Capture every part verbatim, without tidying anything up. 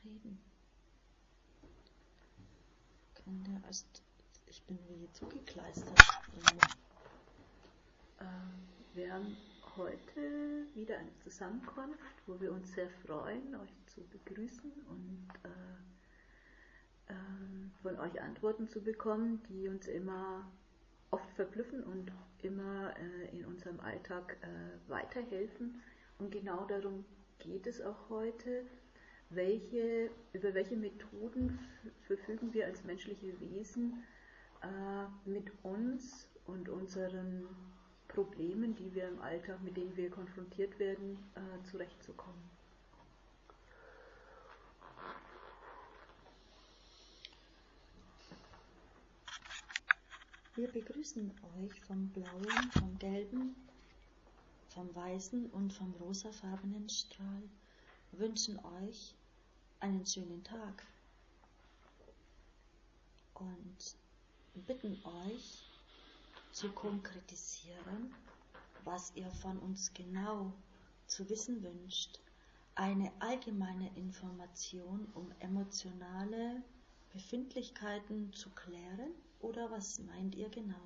reden. Könnte, also ich bin wie zugekleistert. Ähm, wir haben heute wieder eine Zusammenkunft, wo wir uns sehr freuen, euch zu begrüßen und äh, äh, von euch Antworten zu bekommen, die uns immer oft verblüffen und immer äh, in unserem Alltag äh, weiterhelfen. Und genau darum geht es auch heute. Welche, über welche Methoden verfügen wir als menschliche Wesen, äh, mit uns und unseren Problemen, die wir im Alltag, mit denen wir konfrontiert werden, äh, zurechtzukommen? Wir begrüßen euch vom blauen, vom gelben, vom weißen und vom rosafarbenen Strahl, wünschen euch einen schönen Tag und bitten euch zu konkretisieren, was ihr von uns genau zu wissen wünscht. Eine allgemeine Information, um emotionale Befindlichkeiten zu klären, oder was meint ihr genau?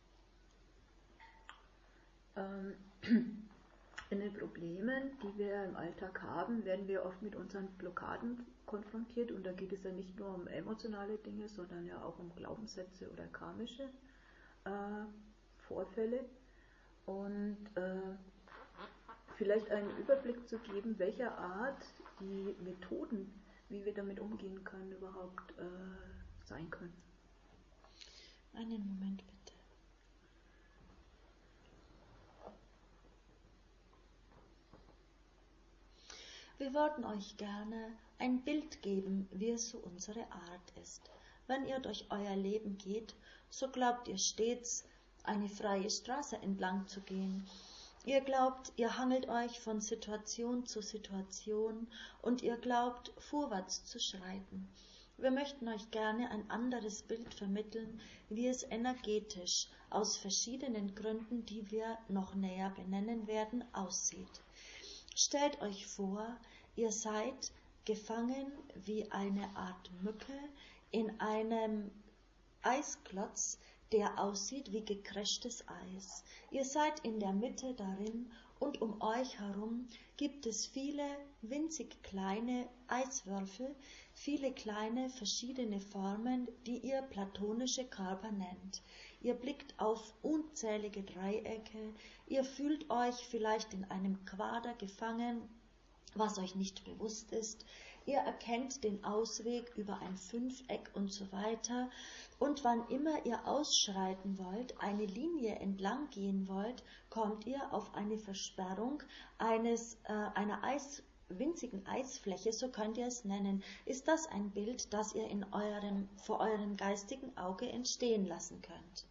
Ähm, in den Problemen, die wir im Alltag haben, werden wir oft mit unseren Blockaden konfrontiert, und da geht es ja nicht nur um emotionale Dinge, sondern ja auch um Glaubenssätze oder karmische äh, Vorfälle. Und äh, vielleicht einen Überblick zu geben, welcher Art die Methoden, wie wir damit umgehen können, überhaupt äh, sein können. Einen Moment bitte. Wir wollten euch gerne ein Bild geben, wie es so unsere Art ist. Wenn ihr durch euer Leben geht, so glaubt ihr stets, eine freie Straße entlang zu gehen. Ihr glaubt, ihr hangelt euch von Situation zu Situation und ihr glaubt, vorwärts zu schreiten. Wir möchten euch gerne ein anderes Bild vermitteln, wie es energetisch aus verschiedenen Gründen, die wir noch näher benennen werden, aussieht. Stellt euch vor, ihr seid gefangen wie eine Art Mücke in einem Eisklotz, der aussieht wie gecrashtes Eis. Ihr seid in der Mitte darin und um euch herum gibt es viele winzig kleine Eiswürfel, viele kleine verschiedene Formen, die ihr platonische Körper nennt. Ihr blickt auf unzählige Dreiecke, ihr fühlt euch vielleicht in einem Quader gefangen, was euch nicht bewusst ist. Ihr erkennt den Ausweg über ein Fünfeck und so weiter. Und wann immer ihr ausschreiten wollt, eine Linie entlang gehen wollt, kommt ihr auf eine Versperrung eines, äh, einer Eis, winzigen Eisfläche, so könnt ihr es nennen. Ist das ein Bild, das ihr in eurem, vor eurem geistigen Auge entstehen lassen könnt?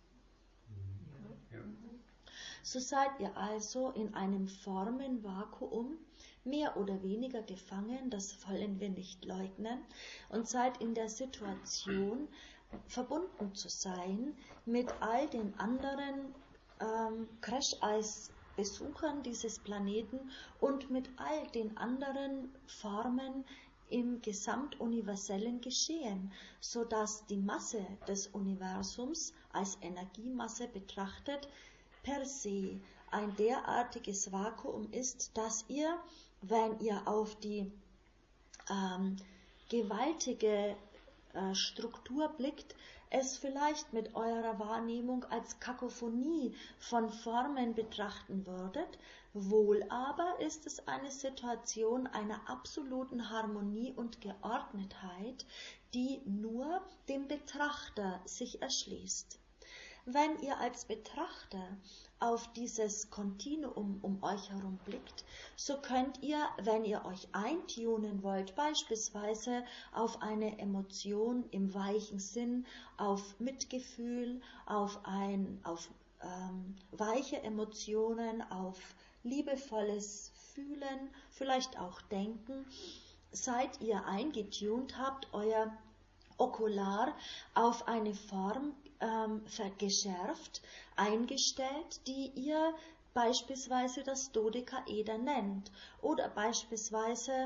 Ja. So seid ihr also in einem Formenvakuum, mehr oder weniger gefangen, das wollen wir nicht leugnen, und seid in der Situation, verbunden zu sein mit all den anderen ähm, Crash-Eis-Besuchern dieses Planeten und mit all den anderen Formen im gesamtuniversellen Geschehen, sodass die Masse des Universums als Energiemasse betrachtet per se ein derartiges Vakuum ist, dass ihr, wenn ihr auf die ähm, gewaltige äh, Struktur blickt, es vielleicht mit eurer Wahrnehmung als Kakophonie von Formen betrachten würdet, wohl aber ist es eine Situation einer absoluten Harmonie und Geordnetheit, die nur dem Betrachter sich erschließt. Wenn ihr als Betrachter auf dieses Kontinuum um euch herum blickt, so könnt ihr, wenn ihr euch eintunen wollt, beispielsweise auf eine Emotion im weichen Sinn, auf Mitgefühl, auf, ein, auf ähm, weiche Emotionen, auf liebevolles Fühlen, vielleicht auch Denken, seid ihr eingetunt, habt euer Okular auf eine Form ähm, geschärft, eingestellt, die ihr beispielsweise das Dodekaeder nennt oder beispielsweise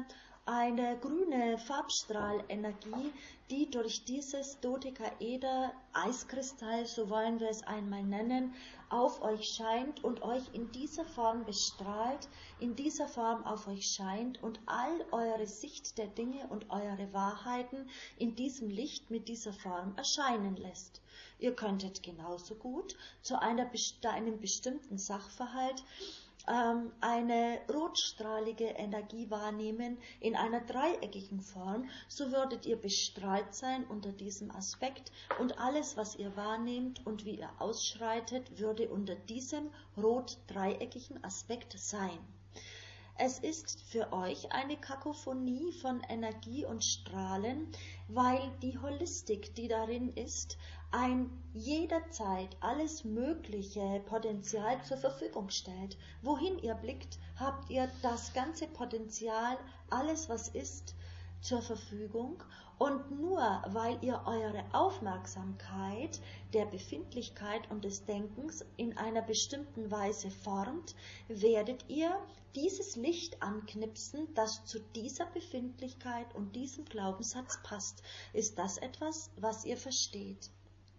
eine grüne Farbstrahlenergie, die durch dieses Dodekaeder Eiskristall, so wollen wir es einmal nennen, auf euch scheint und euch in dieser Form bestrahlt, in dieser Form auf euch scheint und all eure Sicht der Dinge und eure Wahrheiten in diesem Licht mit dieser Form erscheinen lässt. Ihr könntet genauso gut zu einer, einem bestimmten Sachverhalt ähm, eine rotstrahlige Energie wahrnehmen in einer dreieckigen Form, so würdet ihr bestrahlt sein unter diesem Aspekt und alles, was ihr wahrnehmt und wie ihr ausschreitet, würde unter diesem rot-dreieckigen Aspekt sein. Es ist für euch eine Kakophonie von Energie und Strahlen, weil die Holistik, die darin ist, ein jederzeit alles mögliche Potenzial zur Verfügung stellt. Wohin ihr blickt, habt ihr das ganze Potenzial, alles was ist, zur Verfügung. Und nur weil ihr eure Aufmerksamkeit der Befindlichkeit und des Denkens in einer bestimmten Weise formt, werdet ihr dieses Licht anknipsen, das zu dieser Befindlichkeit und diesem Glaubenssatz passt. Ist das etwas, was ihr versteht?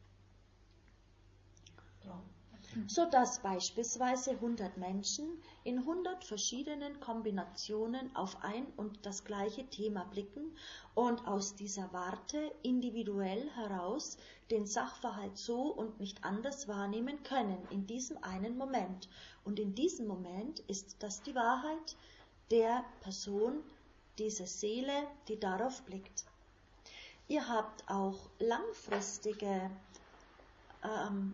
Ja. So dass beispielsweise hundert Menschen in hundert verschiedenen Kombinationen auf ein und das gleiche Thema blicken und aus dieser Warte individuell heraus den Sachverhalt so und nicht anders wahrnehmen können in diesem einen Moment. Und in diesem Moment ist das die Wahrheit der Person, dieser Seele, die darauf blickt. Ihr habt auch langfristige ähm,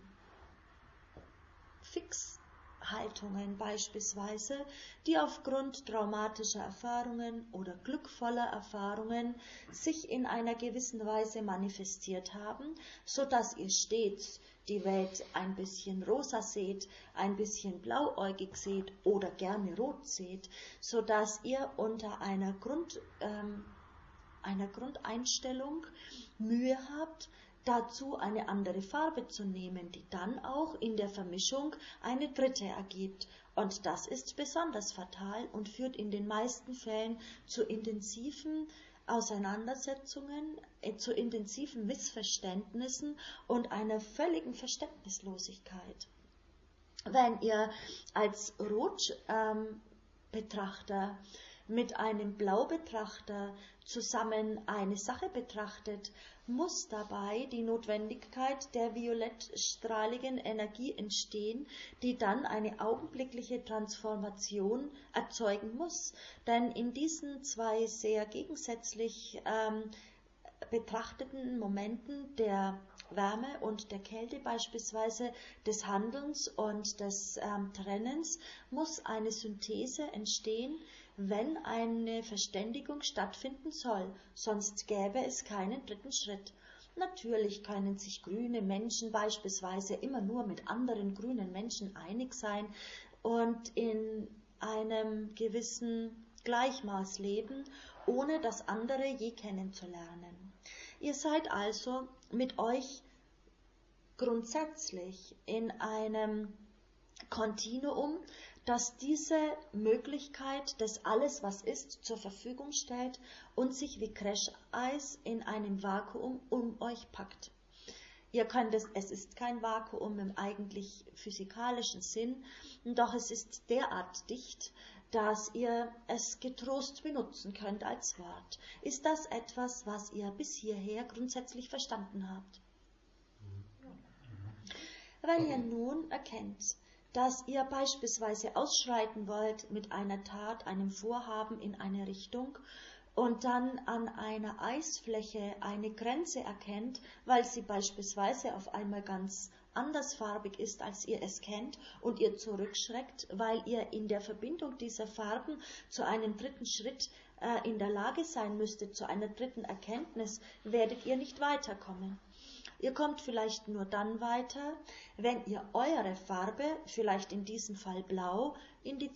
Fixhaltungen beispielsweise, die aufgrund traumatischer Erfahrungen oder glückvoller Erfahrungen sich in einer gewissen Weise manifestiert haben, so dass ihr stets die Welt ein bisschen rosa seht, ein bisschen blauäugig seht oder gerne rot seht, so dass ihr unter einer Grund, ähm, einer Grundeinstellung Mühe habt, dazu eine andere Farbe zu nehmen, die dann auch in der Vermischung eine dritte ergibt. Und das ist besonders fatal und führt in den meisten Fällen zu intensiven Auseinandersetzungen, äh, zu intensiven Missverständnissen und einer völligen Verständnislosigkeit. Wenn ihr als Rot-Betrachter ähm, mit einem Blau-Betrachter zusammen eine Sache betrachtet, muss dabei die Notwendigkeit der violettstrahligen Energie entstehen, die dann eine augenblickliche Transformation erzeugen muss. Denn in diesen zwei sehr gegensätzlich ähm, betrachteten Momenten der Wärme und der Kälte beispielsweise, des Handelns und des ähm, Trennens, muss eine Synthese entstehen, wenn eine Verständigung stattfinden soll, sonst gäbe es keinen dritten Schritt. Natürlich können sich grüne Menschen beispielsweise immer nur mit anderen grünen Menschen einig sein und in einem gewissen Gleichmaß leben, ohne das andere je kennenzulernen. Ihr seid also mit euch grundsätzlich in einem Kontinuum, das diese Möglichkeit des Alles, was ist, zur Verfügung stellt und sich wie Crasheis in einem Vakuum um euch packt. Ihr könnt es, es ist kein Vakuum im eigentlich physikalischen Sinn, doch es ist derart dicht, dass ihr es getrost benutzen könnt als Wort. Ist das etwas, was ihr bis hierher grundsätzlich verstanden habt? Wenn ihr nun erkennt, dass ihr beispielsweise ausschreiten wollt mit einer Tat, einem Vorhaben in eine Richtung und dann an einer Eisfläche eine Grenze erkennt, weil sie beispielsweise auf einmal ganz andersfarbig ist, als ihr es kennt, und ihr zurückschreckt, weil ihr in der Verbindung dieser Farben zu einem dritten Schritt äh, in der Lage sein müsstet, zu einer dritten Erkenntnis, werdet ihr nicht weiterkommen. Ihr kommt vielleicht nur dann weiter, wenn ihr eure Farbe, vielleicht in diesem Fall blau, in die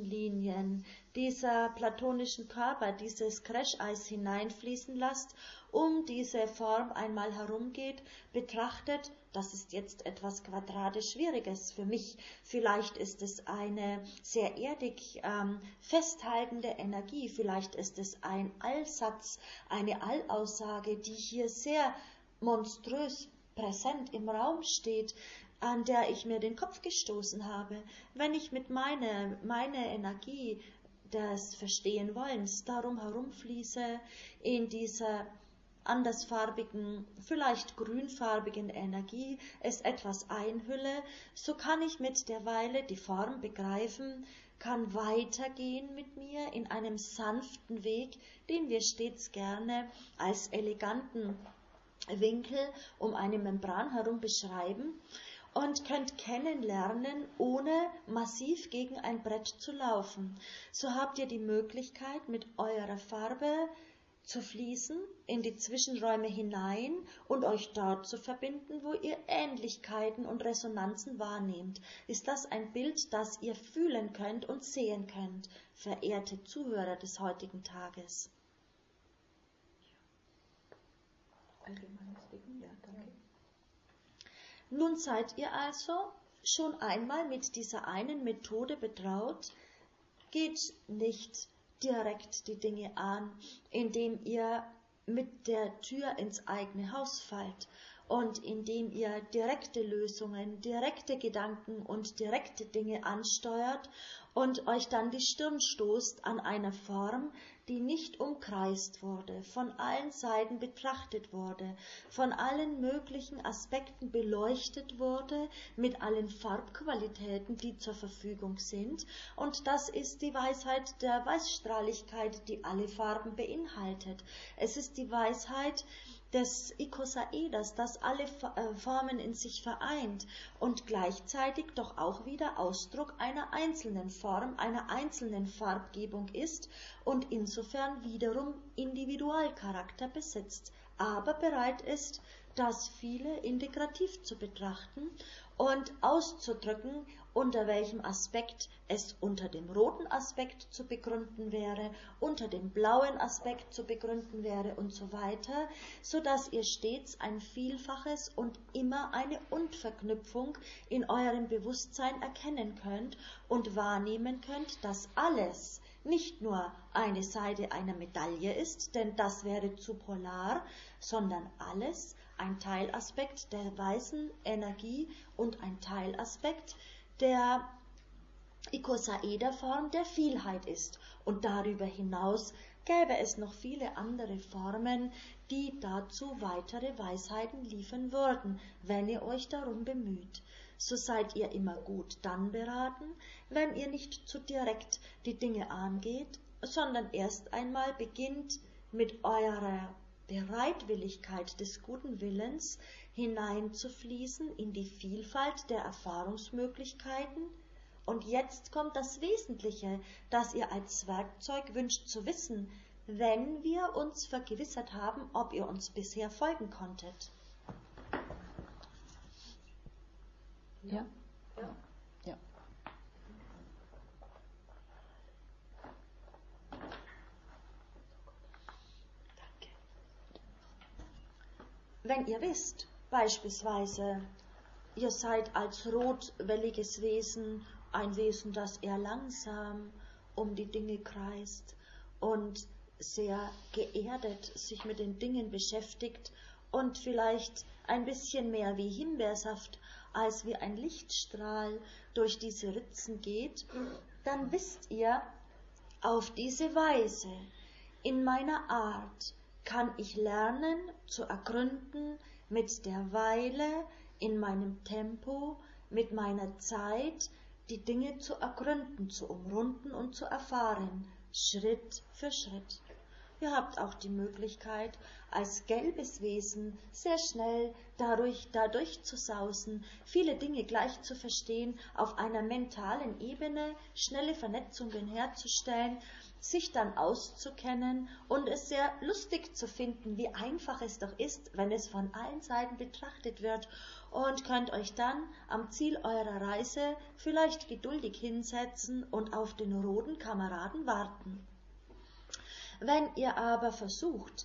Zwischenlinien dieser platonischen Körper, dieses Crasheis hineinfließen lasst um diese Form einmal herumgeht, betrachtet, das ist jetzt etwas quadratisch Schwieriges für mich. Vielleicht ist es eine sehr erdig ähm, festhaltende Energie, vielleicht ist es ein Allsatz, eine Allaussage, die hier sehr monströs präsent im Raum steht, an der ich mir den Kopf gestoßen habe. Wenn ich mit meiner meine Energie des Verstehen Wollens darum herumfließe, in dieser andersfarbigen, vielleicht grünfarbigen Energie es etwas einhülle, so kann ich mit der Weile die Form begreifen, kann weitergehen mit mir in einem sanften Weg, den wir stets gerne als eleganten Winkel um eine Membran herum beschreiben, und könnt kennenlernen, ohne massiv gegen ein Brett zu laufen. So habt ihr die Möglichkeit, mit eurer Farbe zu fließen in die Zwischenräume hinein und euch dort zu verbinden, wo ihr Ähnlichkeiten und Resonanzen wahrnehmt. Ist das ein Bild, das ihr fühlen könnt und sehen könnt, verehrte Zuhörer des heutigen Tages? Allgemeines Denken, ja, danke. Nun seid ihr also schon einmal mit dieser einen Methode betraut. Geht nicht direkt die Dinge an, indem ihr mit der Tür ins eigene Haus fallt und indem ihr direkte Lösungen, direkte Gedanken und direkte Dinge ansteuert und euch dann die Stirn stoßt an einer Form, die nicht umkreist wurde, von allen Seiten betrachtet wurde, von allen möglichen Aspekten beleuchtet wurde, mit allen Farbqualitäten, die zur Verfügung sind. Und das ist die Weisheit der Weißstrahligkeit, die alle Farben beinhaltet. Es ist die Weisheit des Ikosaeders, das alle Formen in sich vereint und gleichzeitig doch auch wieder Ausdruck einer einzelnen Form, einer einzelnen Farbgebung ist und insofern wiederum Individualcharakter besitzt, aber bereit ist, das viele integrativ zu betrachten und auszudrücken, unter welchem Aspekt es unter dem roten Aspekt zu begründen wäre, unter dem blauen Aspekt zu begründen wäre und so weiter, so dass ihr stets ein Vielfaches und immer eine Und-Verknüpfung in eurem Bewusstsein erkennen könnt und wahrnehmen könnt, dass alles nicht nur eine Seite einer Medaille ist, denn das wäre zu polar, sondern alles ein Teilaspekt der weißen Energie und ein Teilaspekt der Ikosaederform der Vielheit ist. Und darüber hinaus gäbe es noch viele andere Formen, die dazu weitere Weisheiten liefern würden, wenn ihr euch darum bemüht. So seid ihr immer gut dann beraten, wenn ihr nicht zu direkt die Dinge angeht, sondern erst einmal beginnt mit eurer Bereitwilligkeit des guten Willens hineinzufließen in die Vielfalt der Erfahrungsmöglichkeiten. Und jetzt kommt das Wesentliche, das ihr als Werkzeug wünscht zu wissen, wenn wir uns vergewissert haben, ob ihr uns bisher folgen konntet. Ja? Ja. Ja. Danke. Wenn ihr wisst, beispielsweise, ihr seid als rotwelliges Wesen ein Wesen, das eher langsam um die Dinge kreist und sehr geerdet sich mit den Dingen beschäftigt und vielleicht ein bisschen mehr wie Himbeersaft als wie ein Lichtstrahl durch diese Ritzen geht, dann wisst ihr, auf diese Weise, in meiner Art, kann ich lernen zu ergründen mit der Weile, in meinem Tempo, mit meiner Zeit, die Dinge zu ergründen, zu umrunden und zu erfahren, Schritt für Schritt. Ihr habt auch die Möglichkeit, als gelbes Wesen sehr schnell dadurch, dadurch zu sausen, viele Dinge gleich zu verstehen, auf einer mentalen Ebene schnelle Vernetzungen herzustellen, sich dann auszukennen und es sehr lustig zu finden, wie einfach es doch ist, wenn es von allen Seiten betrachtet wird, und könnt euch dann am Ziel eurer Reise vielleicht geduldig hinsetzen und auf den roten Kameraden warten. Wenn ihr aber versucht,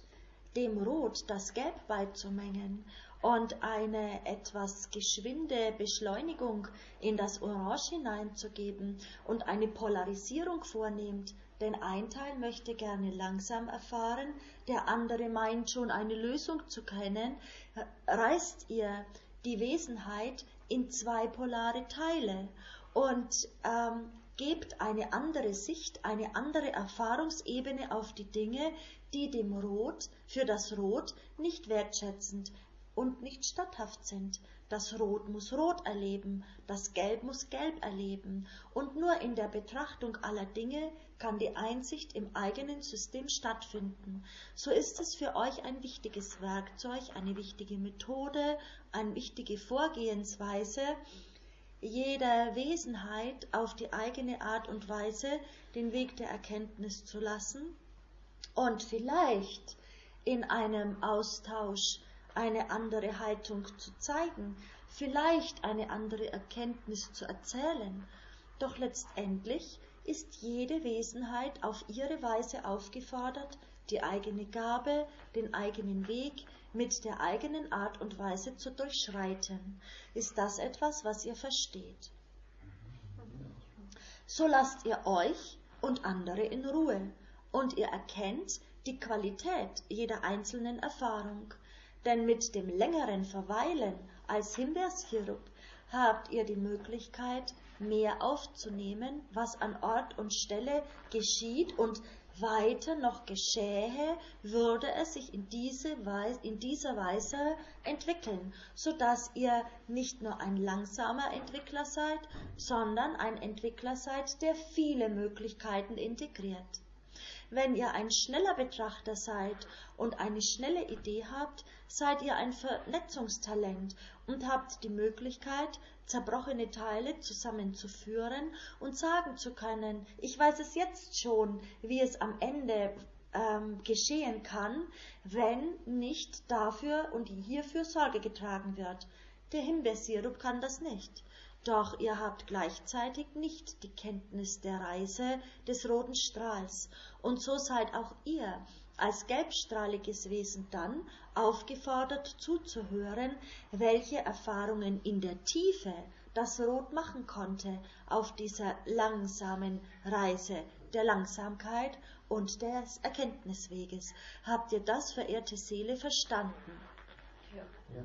dem Rot das Gelb beizumengen und eine etwas geschwinde Beschleunigung in das Orange hineinzugeben und eine Polarisierung vornehmt, denn ein Teil möchte gerne langsam erfahren, der andere meint schon eine Lösung zu kennen, reißt ihr die Wesenheit in zwei polare Teile und ähm, gebt eine andere Sicht, eine andere Erfahrungsebene auf die Dinge, die dem Rot, für das Rot nicht wertschätzend und nicht statthaft sind. Das Rot muss Rot erleben, das Gelb muss Gelb erleben. Und nur in der Betrachtung aller Dinge kann die Einsicht im eigenen System stattfinden. So ist es für euch ein wichtiges Werkzeug, eine wichtige Methode, eine wichtige Vorgehensweise, jeder Wesenheit auf die eigene Art und Weise den Weg der Erkenntnis zu lassen und vielleicht in einem Austausch eine andere Haltung zu zeigen, vielleicht eine andere Erkenntnis zu erzählen. Doch letztendlich ist jede Wesenheit auf ihre Weise aufgefordert, die eigene Gabe, den eigenen Weg mit der eigenen Art und Weise zu durchschreiten. Ist das etwas, was ihr versteht? So lasst ihr euch und andere in Ruhe und ihr erkennt die Qualität jeder einzelnen Erfahrung. Denn mit dem längeren Verweilen als Himbeersirup habt ihr die Möglichkeit, mehr aufzunehmen, was an Ort und Stelle geschieht, und weiter noch geschähe, würde es sich in, diese Weise, in dieser Weise entwickeln, sodass ihr nicht nur ein langsamer Entwickler seid, sondern ein Entwickler seid, der viele Möglichkeiten integriert. Wenn ihr ein schneller Betrachter seid und eine schnelle Idee habt, seid ihr ein Vernetzungstalent und habt die Möglichkeit, zerbrochene Teile zusammenzuführen und sagen zu können, ich weiß es jetzt schon, wie es am Ende ähm, geschehen kann, wenn nicht dafür und hierfür Sorge getragen wird. Der Himbeersirup kann das nicht. Doch ihr habt gleichzeitig nicht die Kenntnis der Reise des roten Strahls. Und so seid auch ihr als gelbstrahliges Wesen dann aufgefordert zuzuhören, welche Erfahrungen in der Tiefe das Rot machen konnte auf dieser langsamen Reise der Langsamkeit und des Erkenntnisweges. Habt ihr das, verehrte Seele, verstanden? Ja.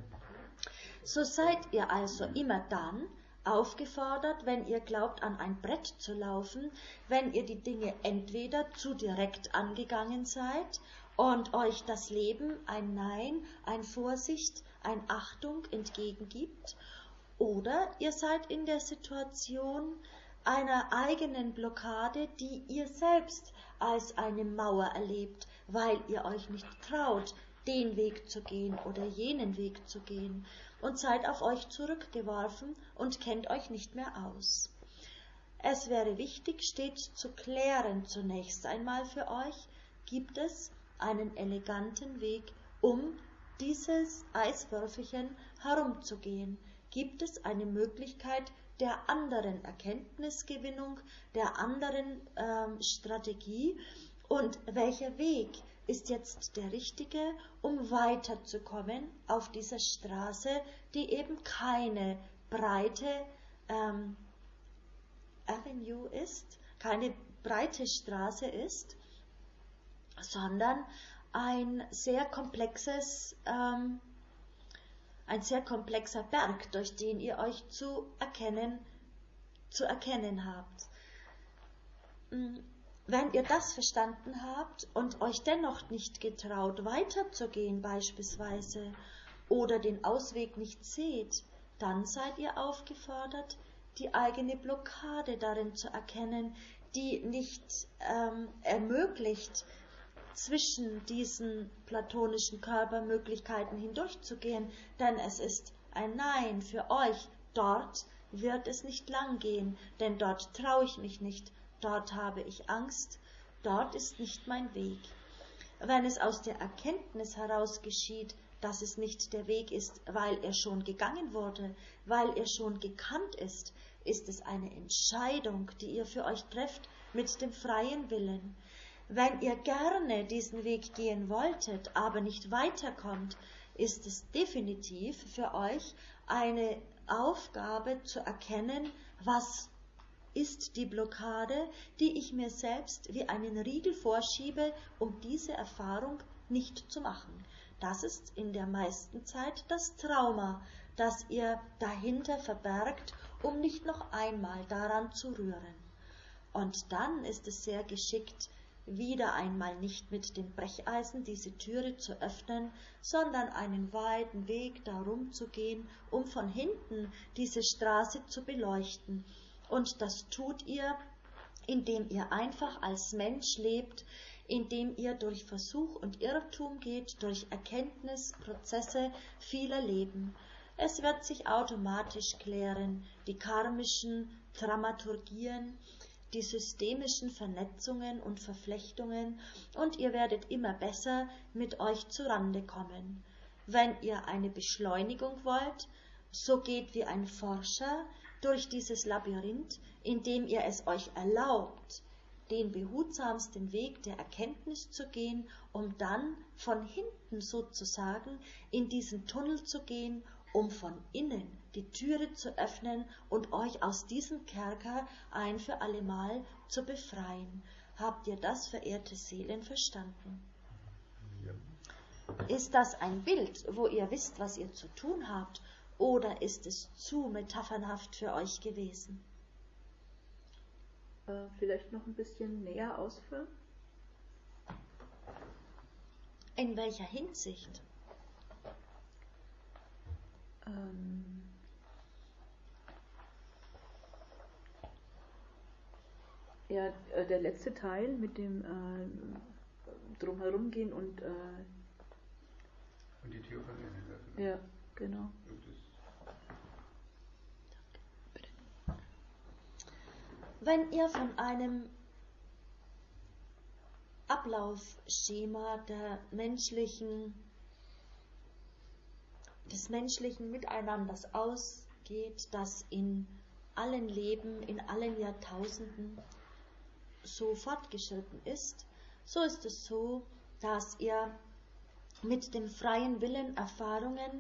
So seid ihr also immer dann aufgefordert, wenn ihr glaubt, an ein Brett zu laufen, wenn ihr die Dinge entweder zu direkt angegangen seid und euch das Leben ein Nein, ein Vorsicht, ein Achtung entgegengibt, oder ihr seid in der Situation einer eigenen Blockade, die ihr selbst als eine Mauer erlebt, weil ihr euch nicht traut, den Weg zu gehen oder jenen Weg zu gehen, und seid auf euch zurückgeworfen und kennt euch nicht mehr aus. Es wäre wichtig, stets zu klären zunächst einmal für euch, gibt es einen eleganten Weg, um dieses Eiswürfelchen herumzugehen? Gibt es eine Möglichkeit der anderen Erkenntnisgewinnung, der anderen ähm, Strategie? Und welcher Weg ist jetzt der richtige, um weiterzukommen auf dieser Straße, die eben keine breite ähm, Avenue ist, keine breite Straße ist, sondern ein sehr komplexes, ähm, ein sehr komplexer Berg, durch den ihr euch zu erkennen, zu erkennen habt. Wenn ihr das verstanden habt und euch dennoch nicht getraut, weiterzugehen beispielsweise, oder den Ausweg nicht seht, dann seid ihr aufgefordert, die eigene Blockade darin zu erkennen, die nicht ähm, ermöglicht, zwischen diesen platonischen Körpermöglichkeiten hindurchzugehen, denn es ist ein Nein für euch. Dort wird es nicht lang gehen, denn dort traue ich mich nicht, dort habe ich Angst, dort ist nicht mein Weg. Wenn es aus der Erkenntnis heraus geschieht, dass es nicht der Weg ist, weil er schon gegangen wurde, weil er schon gekannt ist, ist es eine Entscheidung, die ihr für euch trefft mit dem freien Willen. Wenn ihr gerne diesen Weg gehen wolltet, aber nicht weiterkommt, ist es definitiv für euch eine Aufgabe zu erkennen, was ist die Blockade, die ich mir selbst wie einen Riegel vorschiebe, um diese Erfahrung nicht zu machen. Das ist in der meisten Zeit das Trauma, das ihr dahinter verbergt, um nicht noch einmal daran zu rühren. Und dann ist es sehr geschickt, wieder einmal nicht mit dem Brecheisen diese Türe zu öffnen, sondern einen weiten Weg darum zu gehen, um von hinten diese Straße zu beleuchten. Und das tut ihr, indem ihr einfach als Mensch lebt, indem ihr durch Versuch und Irrtum geht, durch Erkenntnisprozesse vieler Leben. Es wird sich automatisch klären, die karmischen Dramaturgien, die systemischen Vernetzungen und Verflechtungen, und ihr werdet immer besser mit euch zurande kommen. Wenn ihr eine Beschleunigung wollt, so geht wie ein Forscher durch dieses Labyrinth, indem ihr es euch erlaubt, den behutsamsten Weg der Erkenntnis zu gehen, um dann von hinten sozusagen in diesen Tunnel zu gehen, um von innen die Türe zu öffnen und euch aus diesem Kerker ein für allemal zu befreien. Habt ihr das, verehrte Seelen, verstanden? Ja. Ist das ein Bild, wo ihr wisst, was ihr zu tun habt, oder ist es zu metaphernhaft für euch gewesen? Äh, vielleicht noch ein bisschen näher ausführen? In welcher Hinsicht? Ähm, ja, der letzte Teil mit dem äh, Drumherum gehen und äh, und die Tür von innen öffnen. Ja, genau. Wenn ihr von einem Ablaufschema der menschlichen, des menschlichen Miteinanders ausgeht, das in allen Leben, in allen Jahrtausenden so fortgeschritten ist, so ist es so, dass ihr mit dem freien Willen Erfahrungen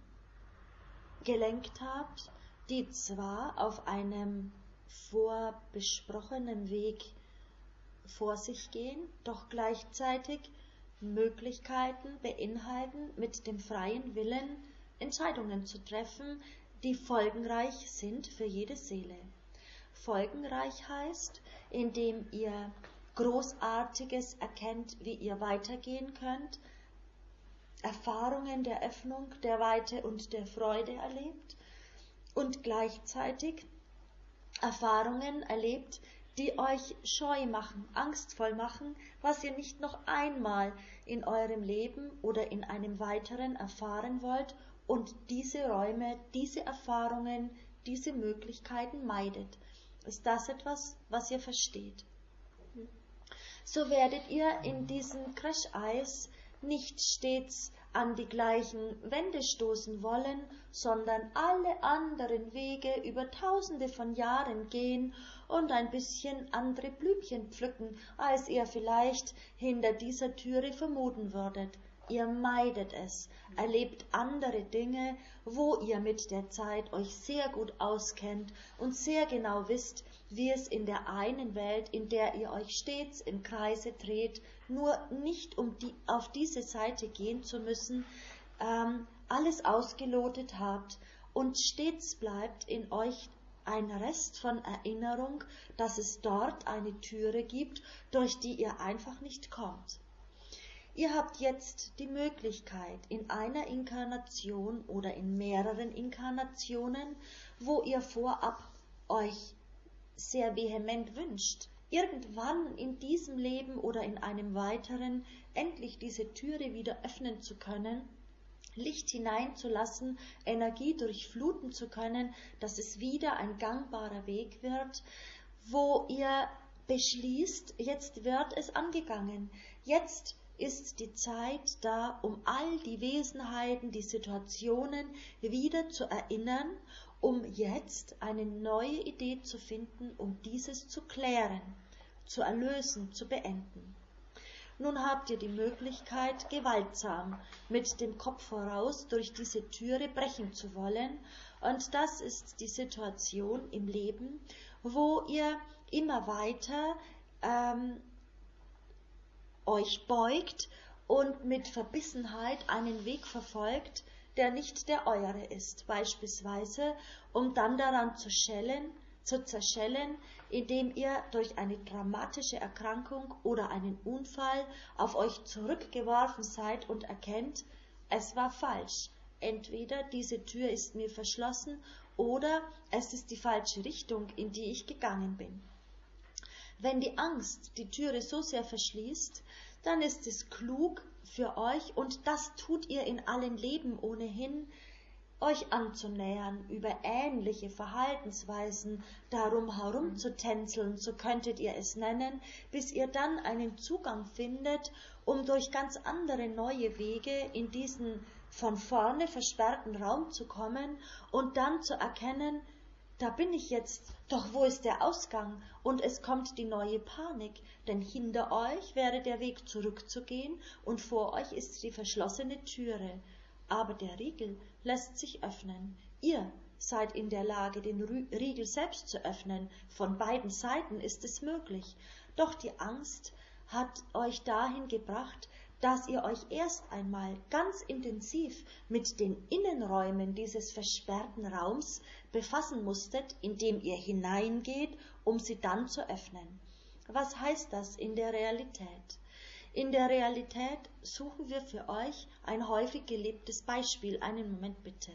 gelenkt habt, die zwar auf einem vorbesprochenen Weg vor sich gehen, doch gleichzeitig Möglichkeiten beinhalten, mit dem freien Willen Entscheidungen zu treffen, die folgenreich sind für jede Seele. Folgenreich heißt, indem ihr Großartiges erkennt, wie ihr weitergehen könnt, Erfahrungen der Öffnung, der Weite und der Freude erlebt und gleichzeitig Erfahrungen erlebt, die euch scheu machen, angstvoll machen, was ihr nicht noch einmal in eurem Leben oder in einem weiteren erfahren wollt und diese Räume, diese Erfahrungen, diese Möglichkeiten meidet. Ist das etwas, was ihr versteht? So werdet ihr in diesem Crash-Eis nicht stets an die gleichen Wände stoßen wollen, sondern alle anderen Wege über tausende von Jahren gehen und ein bisschen andere Blümchen pflücken, als ihr vielleicht hinter dieser Türe vermuten würdet. Ihr meidet es, erlebt andere Dinge, wo ihr mit der Zeit euch sehr gut auskennt und sehr genau wisst, wie es in der einen Welt, in der ihr euch stets im Kreise dreht, nur nicht um die, auf diese Seite gehen zu müssen, ähm, alles ausgelotet habt und stets bleibt in euch ein Rest von Erinnerung, dass es dort eine Türe gibt, durch die ihr einfach nicht kommt. Ihr habt jetzt die Möglichkeit, in einer Inkarnation oder in mehreren Inkarnationen, wo ihr vorab euch sehr vehement wünscht, irgendwann in diesem Leben oder in einem weiteren endlich diese Türe wieder öffnen zu können, Licht hineinzulassen, Energie durchfluten zu können, dass es wieder ein gangbarer Weg wird, wo ihr beschließt, jetzt wird es angegangen, jetzt ist die Zeit da, um all die Wesenheiten, die Situationen wieder zu erinnern, um jetzt eine neue Idee zu finden, um dieses zu klären, zu erlösen, zu beenden. Nun habt ihr die Möglichkeit, gewaltsam mit dem Kopf voraus durch diese Türe brechen zu wollen. Und das ist die Situation im Leben, wo ihr immer weiter ähm, euch beugt und mit Verbissenheit einen Weg verfolgt, der nicht der eure ist, beispielsweise, um dann daran zu schellen, zu zerschellen, indem ihr durch eine dramatische Erkrankung oder einen Unfall auf euch zurückgeworfen seid und erkennt, es war falsch. Entweder diese Tür ist mir verschlossen oder es ist die falsche Richtung, in die ich gegangen bin. Wenn die Angst die Türe so sehr verschließt, dann ist es klug für euch, und das tut ihr in allen Leben ohnehin, euch anzunähern, über ähnliche Verhaltensweisen darum herumzutänzeln, so könntet ihr es nennen, bis ihr dann einen Zugang findet, um durch ganz andere neue Wege in diesen von vorne versperrten Raum zu kommen und dann zu erkennen, da bin ich jetzt, doch wo ist der Ausgang? Und es kommt die neue Panik, denn hinter euch wäre der Weg zurückzugehen und vor euch ist die verschlossene Türe. Aber der Riegel lässt sich öffnen. Ihr seid in der Lage, den Riegel selbst zu öffnen. Von beiden Seiten ist es möglich. Doch die Angst hat euch dahin gebracht, dass ihr euch erst einmal ganz intensiv mit den Innenräumen dieses versperrten Raums befassen musstet, indem ihr hineingeht, um sie dann zu öffnen. Was heißt das in der Realität? In der Realität suchen wir für euch ein häufig gelebtes Beispiel. Einen Moment bitte.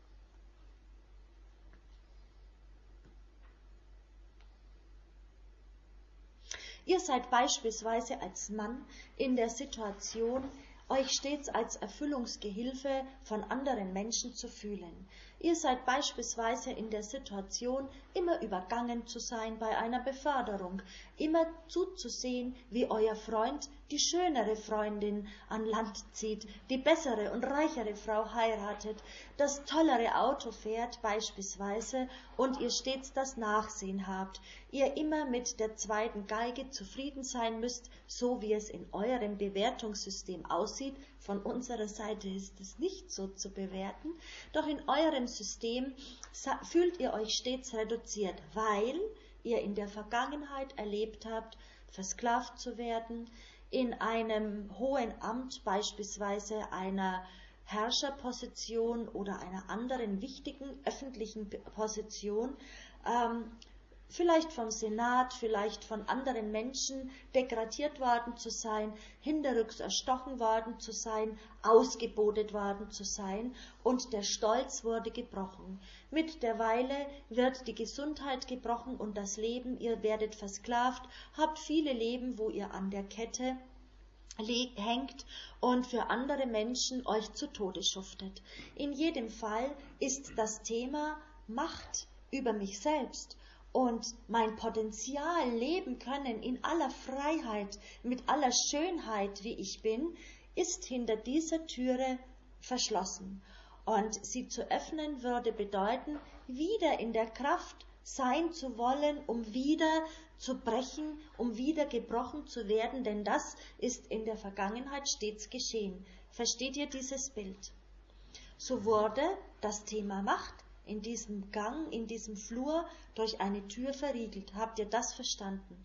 Ihr seid beispielsweise als Mann in der Situation, euch stets als Erfüllungsgehilfe von anderen Menschen zu fühlen. Ihr seid beispielsweise in der Situation, immer übergangen zu sein bei einer Beförderung, immer zuzusehen, wie euer Freund die schönere Freundin an Land zieht, die bessere und reichere Frau heiratet, das tollere Auto fährt beispielsweise und ihr stets das Nachsehen habt, ihr immer mit der zweiten Geige zufrieden sein müsst, so wie es in eurem Bewertungssystem aussieht. Von unserer Seite ist es nicht so zu bewerten, doch in eurem System fühlt ihr euch stets reduziert, weil ihr in der Vergangenheit erlebt habt, versklavt zu werden, in einem hohen Amt, beispielsweise einer Herrscherposition oder einer anderen wichtigen öffentlichen Position, ähm, vielleicht vom Senat, vielleicht von anderen Menschen degradiert worden zu sein, hinterrücks erstochen worden zu sein, ausgebotet worden zu sein, und der Stolz wurde gebrochen. Mit der Weile wird die Gesundheit gebrochen und das Leben, ihr werdet versklavt, habt viele Leben, wo ihr an der Kette hängt und für andere Menschen euch zu Tode schuftet. In jedem Fall ist das Thema Macht über mich selbst und mein Potenzial leben können in aller Freiheit, mit aller Schönheit, wie ich bin, ist hinter dieser Türe verschlossen. Und sie zu öffnen würde bedeuten, wieder in der Kraft sein zu wollen, um wieder zu brechen, um wieder gebrochen zu werden, denn das ist in der Vergangenheit stets geschehen. Versteht ihr dieses Bild? So wurde das Thema Macht in diesem Gang, in diesem Flur durch eine Tür verriegelt. Habt ihr das verstanden?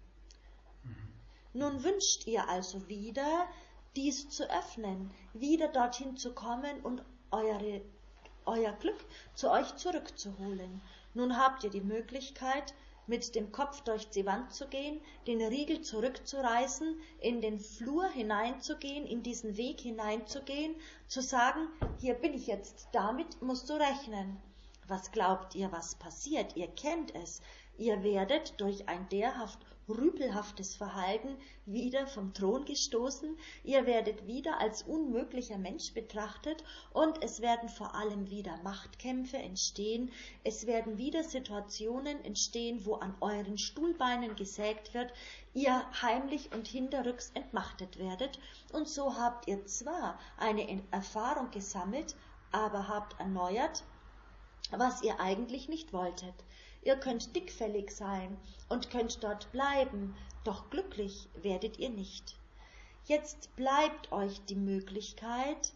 Mhm. Nun wünscht ihr also wieder, dies zu öffnen, wieder dorthin zu kommen und eure, euer Glück zu euch zurückzuholen. Nun habt ihr die Möglichkeit, mit dem Kopf durch die Wand zu gehen, den Riegel zurückzureißen, in den Flur hineinzugehen, in diesen Weg hineinzugehen, zu sagen, hier bin ich jetzt, damit musst du rechnen. Was glaubt ihr, was passiert? Ihr kennt es. Ihr werdet durch ein derhaft rüpelhaftes Verhalten wieder vom Thron gestoßen, ihr werdet wieder als unmöglicher Mensch betrachtet und es werden vor allem wieder Machtkämpfe entstehen, es werden wieder Situationen entstehen, wo an euren Stuhlbeinen gesägt wird, ihr heimlich und hinterrücks entmachtet werdet, und so habt ihr zwar eine Erfahrung gesammelt, aber habt erneuert, was ihr eigentlich nicht wolltet. Ihr könnt dickfällig sein und könnt dort bleiben, doch glücklich werdet ihr nicht. Jetzt bleibt euch die Möglichkeit,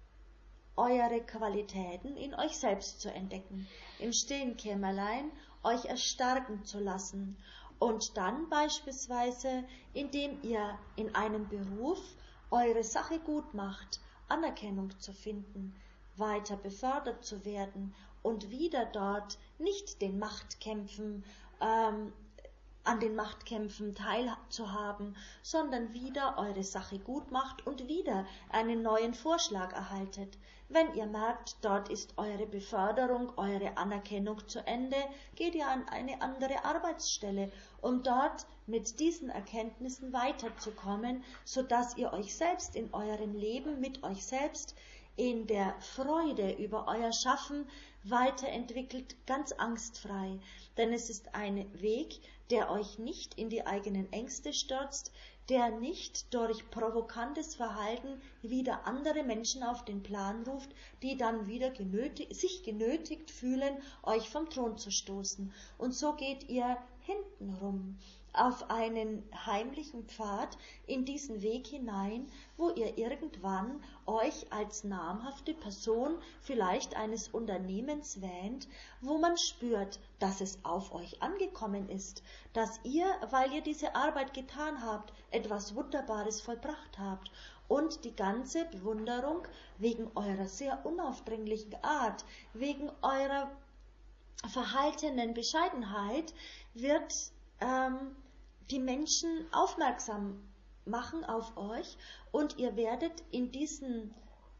eure Qualitäten in euch selbst zu entdecken, im stillen Kämmerlein euch erstarken zu lassen und dann beispielsweise, indem ihr in einem Beruf eure Sache gut macht, Anerkennung zu finden, weiter befördert zu werden und wieder dort nicht den Machtkämpfen, ähm, an den Machtkämpfen teilzuhaben, sondern wieder eure Sache gut macht und wieder einen neuen Vorschlag erhaltet. Wenn ihr merkt, dort ist eure Beförderung, eure Anerkennung zu Ende, geht ihr an eine andere Arbeitsstelle, um dort mit diesen Erkenntnissen weiterzukommen, sodass ihr euch selbst in eurem Leben mit euch selbst in der Freude über euer Schaffen weiterentwickelt, ganz angstfrei. Denn es ist ein Weg, der euch nicht in die eigenen Ängste stürzt, der nicht durch provokantes Verhalten wieder andere Menschen auf den Plan ruft, die dann wieder genötigt, sich genötigt fühlen, euch vom Thron zu stoßen. Und so geht ihr hintenrum auf einen heimlichen Pfad in diesen Weg hinein, wo ihr irgendwann euch als namhafte Person vielleicht eines Unternehmens wähnt, wo man spürt, dass es auf euch angekommen ist, dass ihr, weil ihr diese Arbeit getan habt, etwas Wunderbares vollbracht habt und die ganze Bewunderung wegen eurer sehr unaufdringlichen Art, wegen eurer verhaltenen Bescheidenheit wird ähm, die Menschen aufmerksam machen auf euch und ihr werdet in, diesen,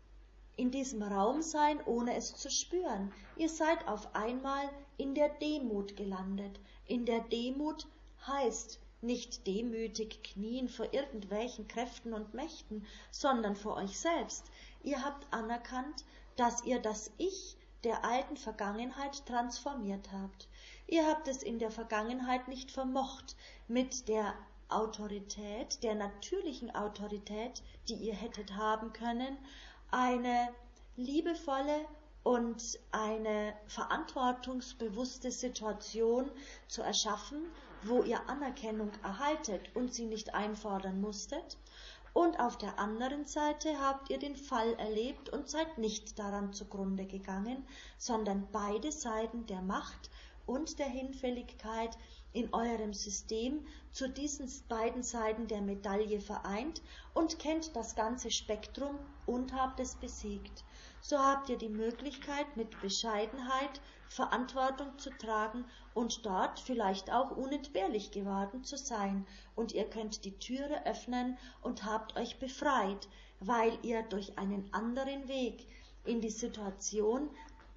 in diesem Raum sein, ohne es zu spüren. Ihr seid auf einmal in der Demut gelandet. In der Demut heißt nicht demütig knien vor irgendwelchen Kräften und Mächten, sondern vor euch selbst. Ihr habt anerkannt, dass ihr das Ich der alten Vergangenheit transformiert habt. Ihr habt es in der Vergangenheit nicht vermocht, mit der Autorität, der natürlichen Autorität, die ihr hättet haben können, eine liebevolle und eine verantwortungsbewusste Situation zu erschaffen, wo ihr Anerkennung erhaltet und sie nicht einfordern musstet. Und auf der anderen Seite habt ihr den Fall erlebt und seid nicht daran zugrunde gegangen, sondern beide Seiten der Macht und der Hinfälligkeit in eurem System zu diesen beiden Seiten der Medaille vereint und kennt das ganze Spektrum und habt es besiegt. So habt ihr die Möglichkeit, mit Bescheidenheit Verantwortung zu tragen und dort vielleicht auch unentbehrlich geworden zu sein. Und ihr könnt die Türe öffnen und habt euch befreit, weil ihr durch einen anderen Weg in die Situation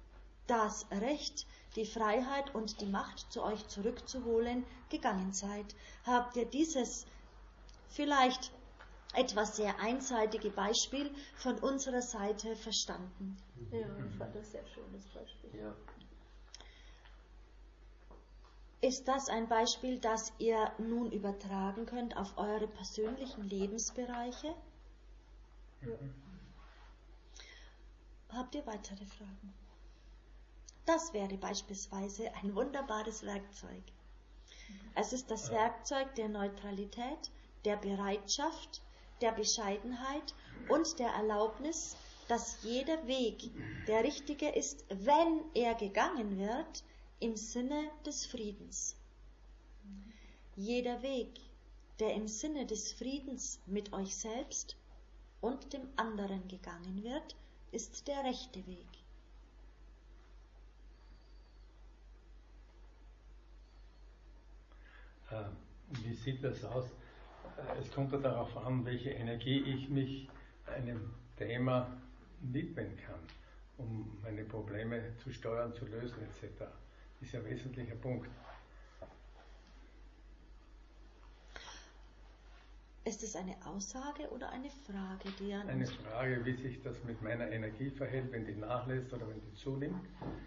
das Recht, die Freiheit und die Macht zu euch zurückzuholen, gegangen seid. Habt ihr dieses vielleicht etwas sehr einseitige Beispiel von unserer Seite verstanden? Ja, ich fand das sehr schönes Beispiel. Ja. Ist das ein Beispiel, das ihr nun übertragen könnt auf eure persönlichen Lebensbereiche? Ja. Habt ihr weitere Fragen? Das wäre beispielsweise ein wunderbares Werkzeug. Es ist das Werkzeug der Neutralität, der Bereitschaft, der Bescheidenheit und der Erlaubnis, dass jeder Weg der richtige ist, wenn er gegangen wird, im Sinne des Friedens. Jeder Weg, der im Sinne des Friedens mit euch selbst und dem anderen gegangen wird, ist der rechte Weg. Wie sieht das aus? Es kommt ja darauf an, welche Energie ich mich einem Thema widmen kann, um meine Probleme zu steuern, zu lösen et cetera. Das ist ja ein wesentlicher Punkt. Ist es eine Aussage oder eine Frage, die an Eine uns... Frage, wie sich das mit meiner Energie verhält, wenn die nachlässt oder wenn die zunimmt.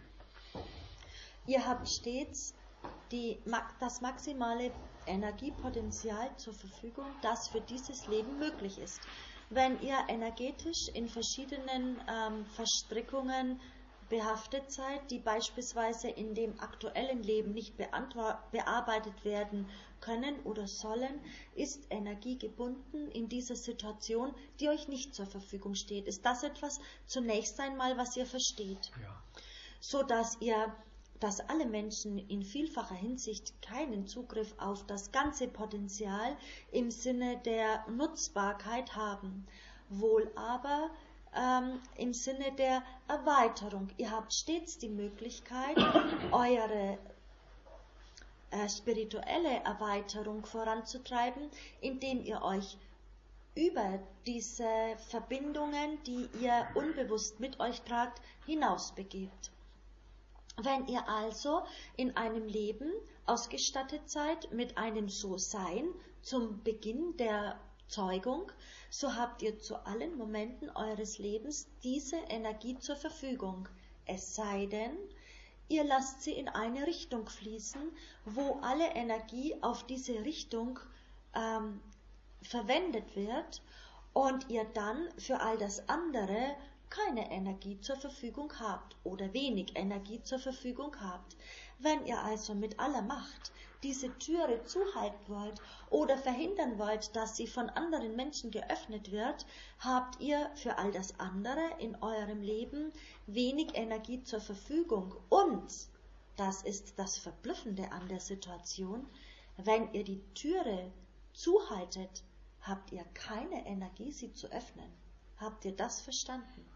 Ihr habt stets die, das maximale Energiepotenzial zur Verfügung, das für dieses Leben möglich ist. Wenn ihr energetisch in verschiedenen ähm, Verstrickungen behaftet seid, die beispielsweise in dem aktuellen Leben nicht bearbeitet werden können oder sollen, ist Energie gebunden in dieser Situation, die euch nicht zur Verfügung steht. Ist das etwas zunächst einmal, was ihr versteht? Ja. So dass ihr, dass alle Menschen in vielfacher Hinsicht keinen Zugriff auf das ganze Potenzial im Sinne der Nutzbarkeit haben, wohl aber ähm, im Sinne der Erweiterung. Ihr habt stets die Möglichkeit, eure äh, spirituelle Erweiterung voranzutreiben, indem ihr euch über diese Verbindungen, die ihr unbewusst mit euch tragt, hinausbegebt. Wenn ihr also in einem Leben ausgestattet seid mit einem So-Sein zum Beginn der Zeugung, so habt ihr zu allen Momenten eures Lebens diese Energie zur Verfügung. Es sei denn, ihr lasst sie in eine Richtung fließen, wo alle Energie auf diese Richtung ähm, verwendet wird und ihr dann für all das andere keine Energie zur Verfügung habt oder wenig Energie zur Verfügung habt. Wenn ihr also mit aller Macht diese Türe zuhalten wollt oder verhindern wollt, dass sie von anderen Menschen geöffnet wird, habt ihr für all das andere in eurem Leben wenig Energie zur Verfügung. Und, das ist das Verblüffende an der Situation, wenn ihr die Türe zuhaltet, habt ihr keine Energie, sie zu öffnen. Habt ihr das verstanden?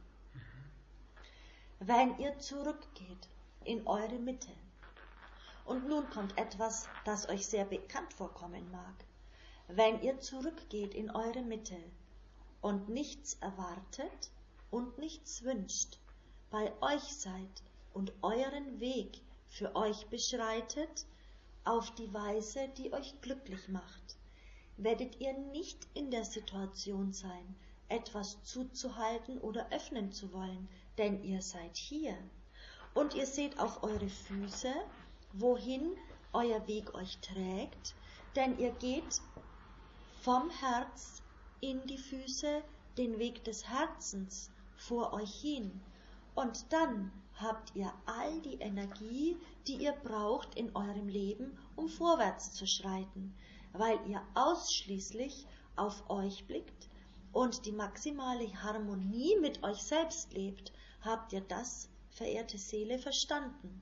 Wenn ihr zurückgeht in eure Mitte, und nun kommt etwas, das euch sehr bekannt vorkommen mag, wenn ihr zurückgeht in eure Mitte und nichts erwartet und nichts wünscht, bei euch seid und euren Weg für euch beschreitet, auf die Weise, die euch glücklich macht, werdet ihr nicht in der Situation sein, etwas zuzuhalten oder öffnen zu wollen, denn ihr seid hier und ihr seht auf eure Füße, wohin euer Weg euch trägt, denn ihr geht vom Herz in die Füße den Weg des Herzens vor euch hin und dann habt ihr all die Energie, die ihr braucht in eurem Leben, um vorwärts zu schreiten, weil ihr ausschließlich auf euch blickt und die maximale Harmonie mit euch selbst lebt. Habt ihr das, verehrte Seele, verstanden?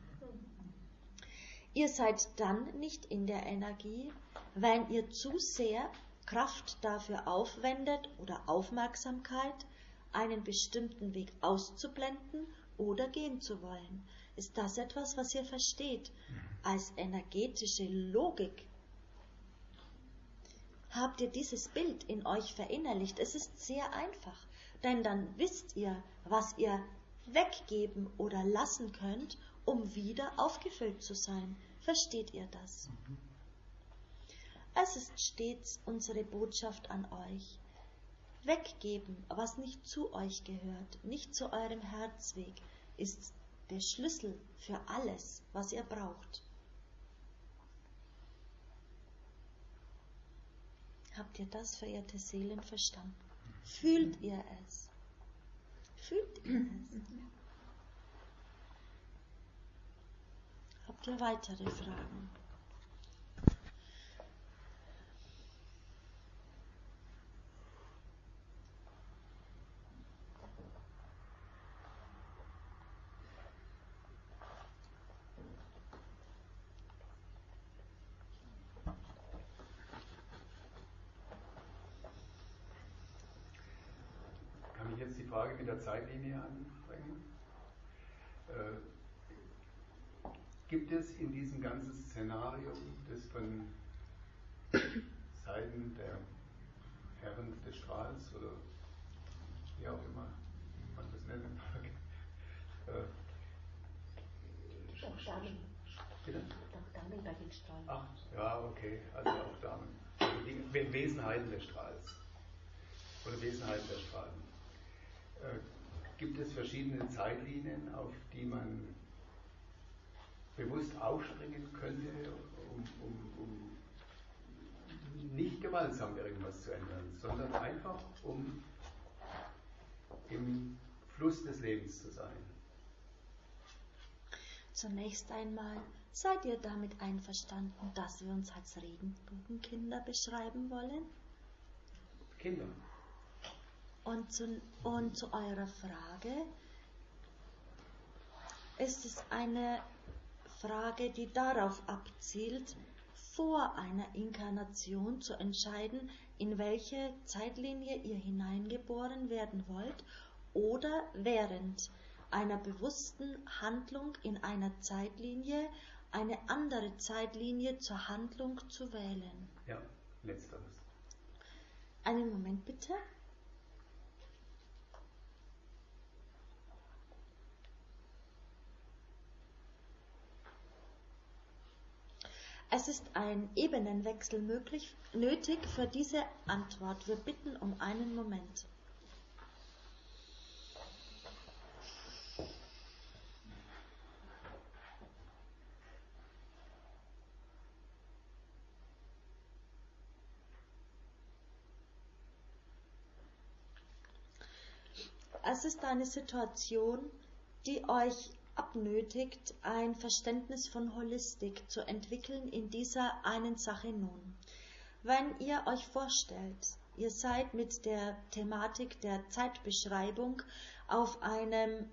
Ihr seid dann nicht in der Energie, wenn ihr zu sehr Kraft dafür aufwendet oder Aufmerksamkeit, einen bestimmten Weg auszublenden oder gehen zu wollen. Ist das etwas, was ihr versteht als energetische Logik? Habt ihr dieses Bild in euch verinnerlicht? Es ist sehr einfach, denn dann wisst ihr, was ihr weggeben oder lassen könnt, um wieder aufgefüllt zu sein. Versteht ihr das? Mhm. Es ist stets unsere Botschaft an euch. Weggeben, was nicht zu euch gehört, nicht zu eurem Herzweg, ist der Schlüssel für alles, was ihr braucht. Habt ihr das, verehrte Seelen, verstanden? Fühlt ihr es? Fühlt ihr es? Habt ihr weitere Fragen? Kann ich jetzt die Frage mit der Zeitlinie anbringen? Äh, Gibt es in diesem ganzen Szenario, das von Seiten der Herren des Strahls oder wie auch immer man das nennen mag, äh, Auch Damen. Bitte? Auch Damen bei den Strahlen. Ach, ja, okay, also auch Damen. Also die Wesenheiten des Strahls oder Wesenheiten der Strahlen. Äh, gibt es verschiedene Zeitlinien, auf die man bewusst aufspringen könnte, um, um, um nicht gewaltsam irgendwas zu ändern, sondern einfach um im Fluss des Lebens zu sein. Zunächst einmal, seid ihr damit einverstanden, dass wir uns als Regenbogenkinder beschreiben wollen? Kinder. Und zu, und zu eurer Frage, ist es eine Frage, die darauf abzielt, vor einer Inkarnation zu entscheiden, in welche Zeitlinie ihr hineingeboren werden wollt, oder während einer bewussten Handlung in einer Zeitlinie eine andere Zeitlinie zur Handlung zu wählen. Ja, letzteres. Einen Moment bitte. Es ist ein Ebenenwechsel möglich, nötig für diese Antwort. Wir bitten um einen Moment. Es ist eine Situation, die euch abnötigt, ein Verständnis von Holistik zu entwickeln in dieser einen Sache nun. Wenn ihr euch vorstellt, ihr seid mit der Thematik der Zeitbeschreibung auf einem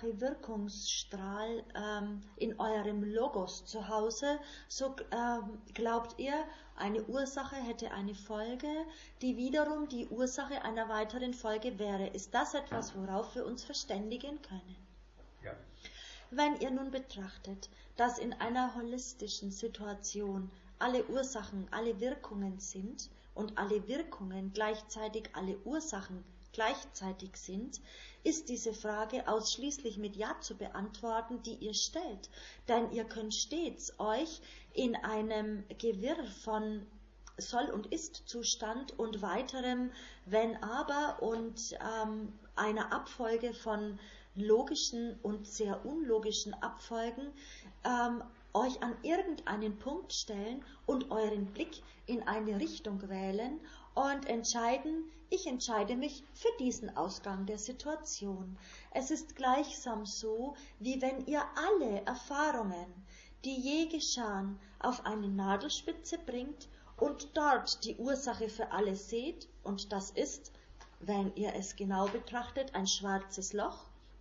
Ursache-Wirkungsstrahl ähm, in eurem Logos zu Hause, so ähm, glaubt ihr, eine Ursache hätte eine Folge, die wiederum die Ursache einer weiteren Folge wäre. Ist das etwas, worauf wir uns verständigen können? Ja. Wenn ihr nun betrachtet, dass in einer holistischen Situation alle Ursachen, alle Wirkungen sind und alle Wirkungen gleichzeitig alle Ursachen gleichzeitig sind, ist diese Frage ausschließlich mit Ja zu beantworten, die ihr stellt. Denn ihr könnt stets euch in einem Gewirr von Soll- und Ist-Zustand und weiterem Wenn, Aber und ähm, einer Abfolge von logischen und sehr unlogischen Abfolgen ähm, euch an irgendeinen Punkt stellen und euren Blick in eine Richtung wählen und entscheiden, ich entscheide mich für diesen Ausgang der Situation. Es ist gleichsam so, wie wenn ihr alle Erfahrungen, die je geschahen, auf eine Nadelspitze bringt und dort die Ursache für alles seht, und das ist, wenn ihr es genau betrachtet, ein schwarzes Loch,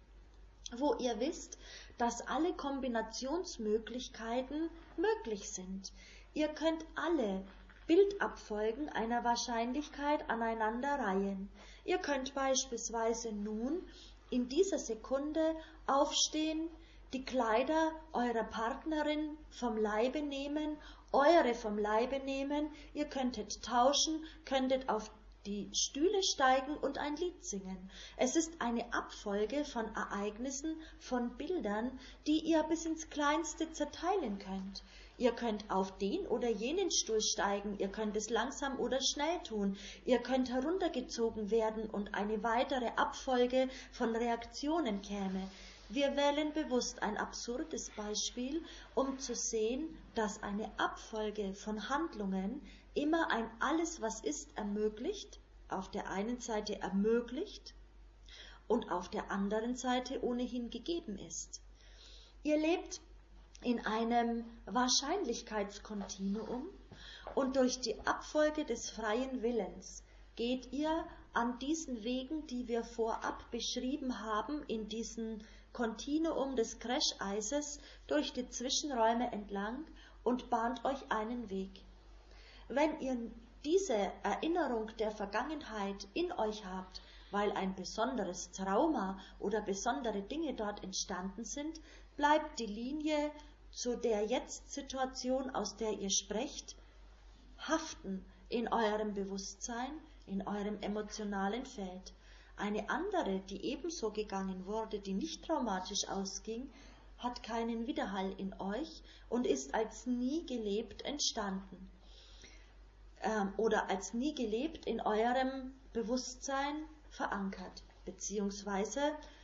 wo ihr wisst, dass alle Kombinationsmöglichkeiten möglich sind. Ihr könnt alle Bildabfolgen einer Wahrscheinlichkeit aneinander reihen. Ihr könnt beispielsweise nun in dieser Sekunde aufstehen, die Kleider eurer Partnerin vom Leibe nehmen, eure vom Leibe nehmen, ihr könntet tauschen, könntet auf die Stühle steigen und ein Lied singen. Es ist eine Abfolge von Ereignissen, von Bildern, die ihr bis ins Kleinste zerteilen könnt. Ihr könnt auf den oder jenen Stuhl steigen, ihr könnt es langsam oder schnell tun, ihr könnt heruntergezogen werden und eine weitere Abfolge von Reaktionen käme. Wir wählen bewusst ein absurdes Beispiel, um zu sehen, dass eine Abfolge von Handlungen immer ein Alles, was ist, ermöglicht, auf der einen Seite ermöglicht und auf der anderen Seite ohnehin gegeben ist. Ihr lebt in einem Wahrscheinlichkeitskontinuum und durch die Abfolge des freien Willens geht ihr an diesen Wegen, die wir vorab beschrieben haben, in diesem Kontinuum des Crasheises durch die Zwischenräume entlang und bahnt euch einen Weg. Wenn ihr diese Erinnerung der Vergangenheit in euch habt, weil ein besonderes Trauma oder besondere Dinge dort entstanden sind, bleibt die Linie zu der Jetzt-Situation, aus der ihr sprecht, haften in eurem Bewusstsein, in eurem emotionalen Feld. Eine andere, die ebenso gegangen wurde, die nicht traumatisch ausging, hat keinen Widerhall in euch und ist als nie gelebt entstanden. Ähm, oder als nie gelebt in eurem Bewusstsein verankert, beziehungsweise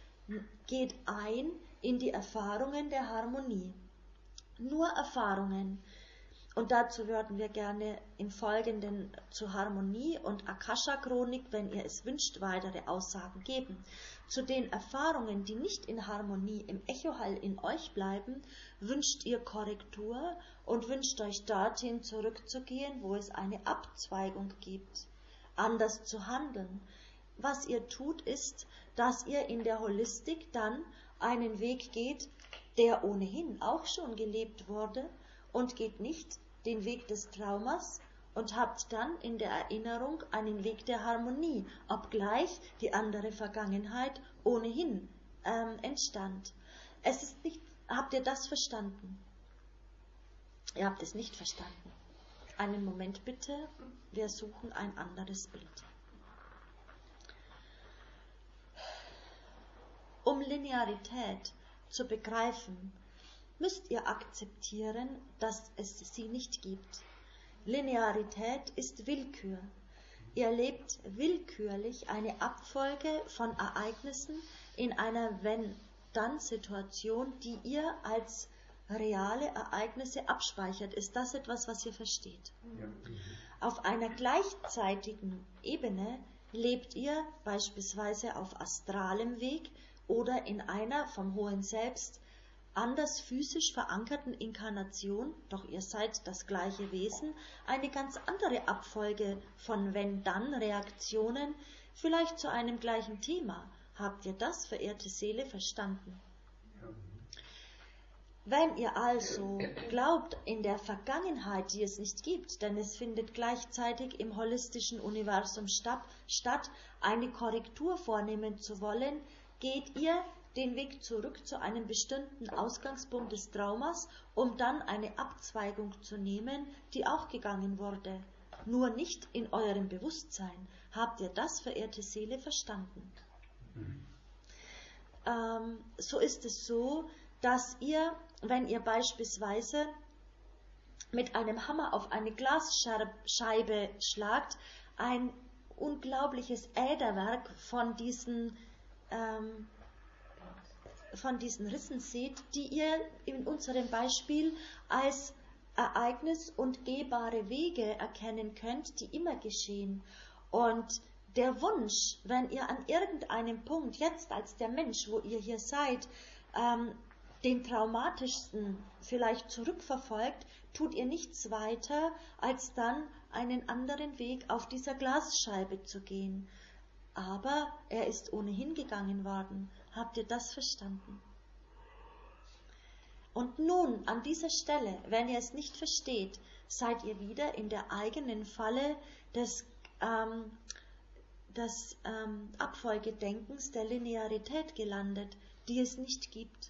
geht ein in die Erfahrungen der Harmonie. Nur Erfahrungen, und dazu würden wir gerne im Folgenden zu Harmonie und Akasha-Chronik, wenn ihr es wünscht, weitere Aussagen geben. zu den Erfahrungen, die nicht in Harmonie im Echohall in euch bleiben, wünscht ihr Korrektur und wünscht euch dorthin zurückzugehen, wo es eine Abzweigung gibt, anders zu handeln. Was ihr tut, ist, dass ihr in der Holistik dann einen Weg geht, der ohnehin auch schon gelebt wurde, und geht nicht den Weg des Traumas und habt dann in der Erinnerung einen Weg der Harmonie, obgleich die andere Vergangenheit ohnehin ähm, entstand. Es ist nicht, habt ihr das verstanden? Ihr habt es nicht verstanden. Einen Moment bitte, wir suchen ein anderes Bild. Um Linearität zu begreifen, müsst ihr akzeptieren, dass es sie nicht gibt. Linearität ist Willkür. Ihr lebt willkürlich eine Abfolge von Ereignissen in einer Wenn-Dann-Situation, die ihr als reale Ereignisse abspeichert. Ist das etwas, was ihr versteht? Ja. Auf einer gleichzeitigen Ebene lebt ihr beispielsweise auf astralem Weg oder in einer vom hohen Selbst anders physisch verankerten Inkarnation, doch ihr seid das gleiche Wesen, eine ganz andere Abfolge von Wenn-Dann-Reaktionen, vielleicht zu einem gleichen Thema. Habt ihr das, verehrte Seele, verstanden? Ja. Wenn ihr also glaubt in der Vergangenheit, die es nicht gibt, denn es findet gleichzeitig im holistischen Universum statt, statt eine Korrektur vornehmen zu wollen, geht ihr den Weg zurück zu einem bestimmten Ausgangspunkt des Traumas, um dann eine Abzweigung zu nehmen, die auch gegangen wurde. Nur nicht in eurem Bewusstsein. Habt ihr das, verehrte Seele, verstanden? Mhm. Ähm, so ist es so, dass ihr, wenn ihr beispielsweise mit einem Hammer auf eine Glasscheibe schlagt, ein unglaubliches Äderwerk von diesen ähm, von diesen Rissen seht, die ihr in unserem Beispiel als Ereignis und gehbare Wege erkennen könnt, die immer geschehen. Und der Wunsch, wenn ihr an irgendeinem Punkt, jetzt als der Mensch, wo ihr hier seid, ähm, den traumatischsten vielleicht zurückverfolgt, tut ihr nichts weiter, als dann einen anderen Weg auf dieser Glasscheibe zu gehen. Aber er ist ohnehin gegangen worden. Habt ihr das verstanden? Und nun, an dieser Stelle, wenn ihr es nicht versteht, seid ihr wieder in der eigenen Falle des, ähm, des ähm, Abfolgedenkens, der Linearität gelandet, die es nicht gibt.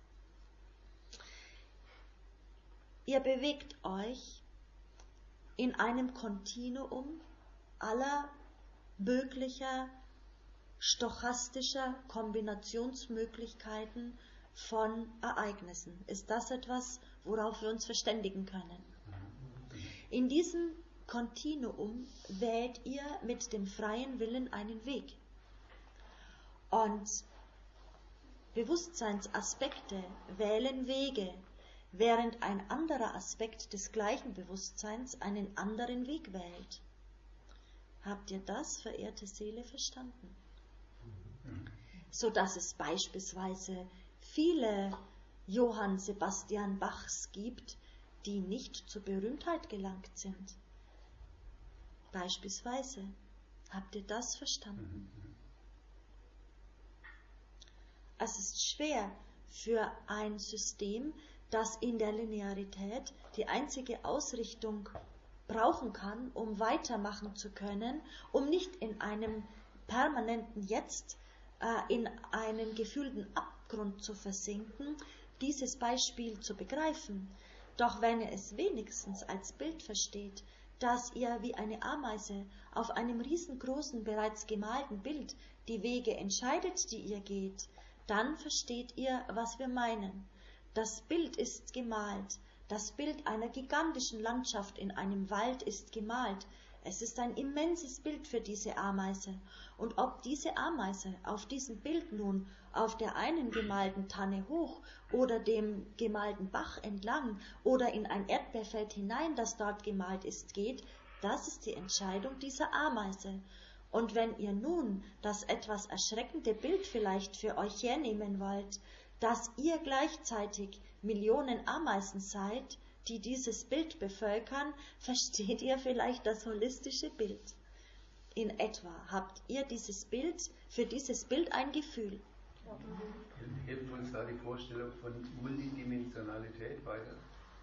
Ihr bewegt euch in einem Kontinuum aller möglicher stochastischer Kombinationsmöglichkeiten von Ereignissen. Ist das etwas, worauf wir uns verständigen können? In diesem Kontinuum wählt ihr mit dem freien Willen einen Weg. Und Bewusstseinsaspekte wählen Wege, während ein anderer Aspekt des gleichen Bewusstseins einen anderen Weg wählt. Habt ihr das, verehrte Seele, verstanden? So dass es beispielsweise viele Johann Sebastian Bachs gibt, die nicht zur Berühmtheit gelangt sind. Beispielsweise. Habt ihr das verstanden? Es ist schwer für ein System, das in der Linearität die einzige Ausrichtung brauchen kann, um weitermachen zu können, um nicht in einem permanenten Jetzt, äh, in einen gefühlten Abgrund zu versinken, dieses Beispiel zu begreifen. Doch wenn ihr es wenigstens als Bild versteht, dass ihr wie eine Ameise auf einem riesengroßen, bereits gemalten Bild die Wege entscheidet, die ihr geht, dann versteht ihr, was wir meinen. Das Bild ist gemalt. Das Bild einer gigantischen Landschaft in einem Wald ist gemalt. Es ist ein immenses Bild für diese Ameise. Und ob diese Ameise auf diesem Bild nun auf der einen gemalten Tanne hoch oder dem gemalten Bach entlang oder in ein Erdbeerfeld hinein, das dort gemalt ist, geht, das ist die Entscheidung dieser Ameise. Und wenn ihr nun das etwas erschreckende Bild vielleicht für euch hernehmen wollt, dass ihr gleichzeitig Millionen Ameisen seid, die dieses Bild bevölkern, versteht ihr vielleicht das holistische Bild. In etwa habt ihr dieses Bild, für dieses Bild ein Gefühl. Hilft uns da die Vorstellung von Multidimensionalität weiter?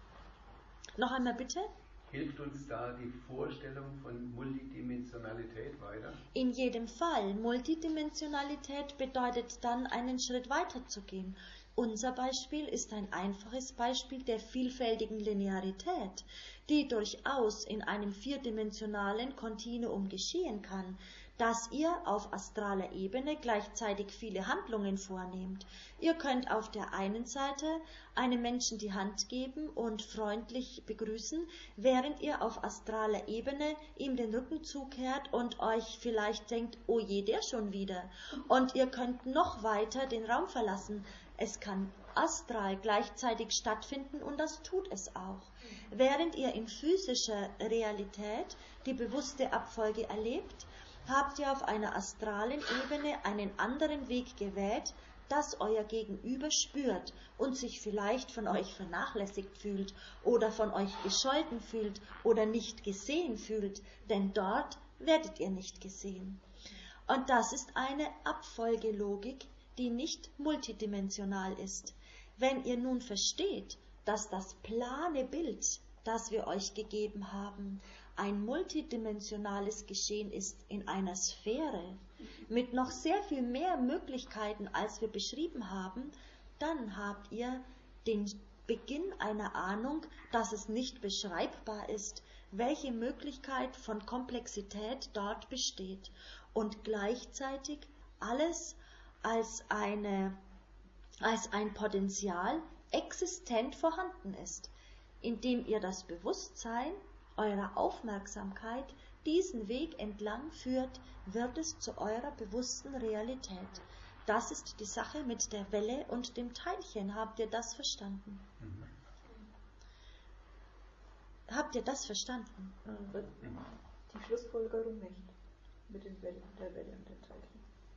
Noch einmal bitte? Hilft uns da die Vorstellung von Multidimensionalität weiter? In jedem Fall. Multidimensionalität bedeutet dann, einen Schritt weiter zu gehen. Unser Beispiel ist ein einfaches Beispiel der vielfältigen Linearität, die durchaus in einem vierdimensionalen Kontinuum geschehen kann, dass ihr auf astraler Ebene gleichzeitig viele Handlungen vornehmt. Ihr könnt auf der einen Seite einem Menschen die Hand geben und freundlich begrüßen, während ihr auf astraler Ebene ihm den Rücken zukehrt und euch vielleicht denkt, oh je, der schon wieder. Und ihr könnt noch weiter den Raum verlassen. Es kann astral gleichzeitig stattfinden und das tut es auch. Während ihr in physischer Realität die bewusste Abfolge erlebt, habt ihr auf einer astralen Ebene einen anderen Weg gewählt, dass euer Gegenüber spürt und sich vielleicht von euch vernachlässigt fühlt oder von euch gescholten fühlt oder nicht gesehen fühlt, denn dort werdet ihr nicht gesehen. Und das ist eine Abfolgelogik, die nicht multidimensional ist. Wenn ihr nun versteht, dass das plane Bild, das wir euch gegeben haben, ein multidimensionales Geschehen ist in einer Sphäre mit noch sehr viel mehr Möglichkeiten, als wir beschrieben haben, dann habt ihr den Beginn einer Ahnung, dass es nicht beschreibbar ist, welche Möglichkeit von Komplexität dort besteht und gleichzeitig alles als, eine, als ein Potenzial existent vorhanden ist, indem ihr das Bewusstsein eurer Aufmerksamkeit diesen Weg entlang führt, wird es zu eurer bewussten Realität. Das ist die Sache mit der Welle und dem Teilchen. Habt ihr das verstanden? Mhm. Habt ihr das verstanden? Die Schlussfolgerung nicht. Mit den Wellen, der Welle und dem Teilchen.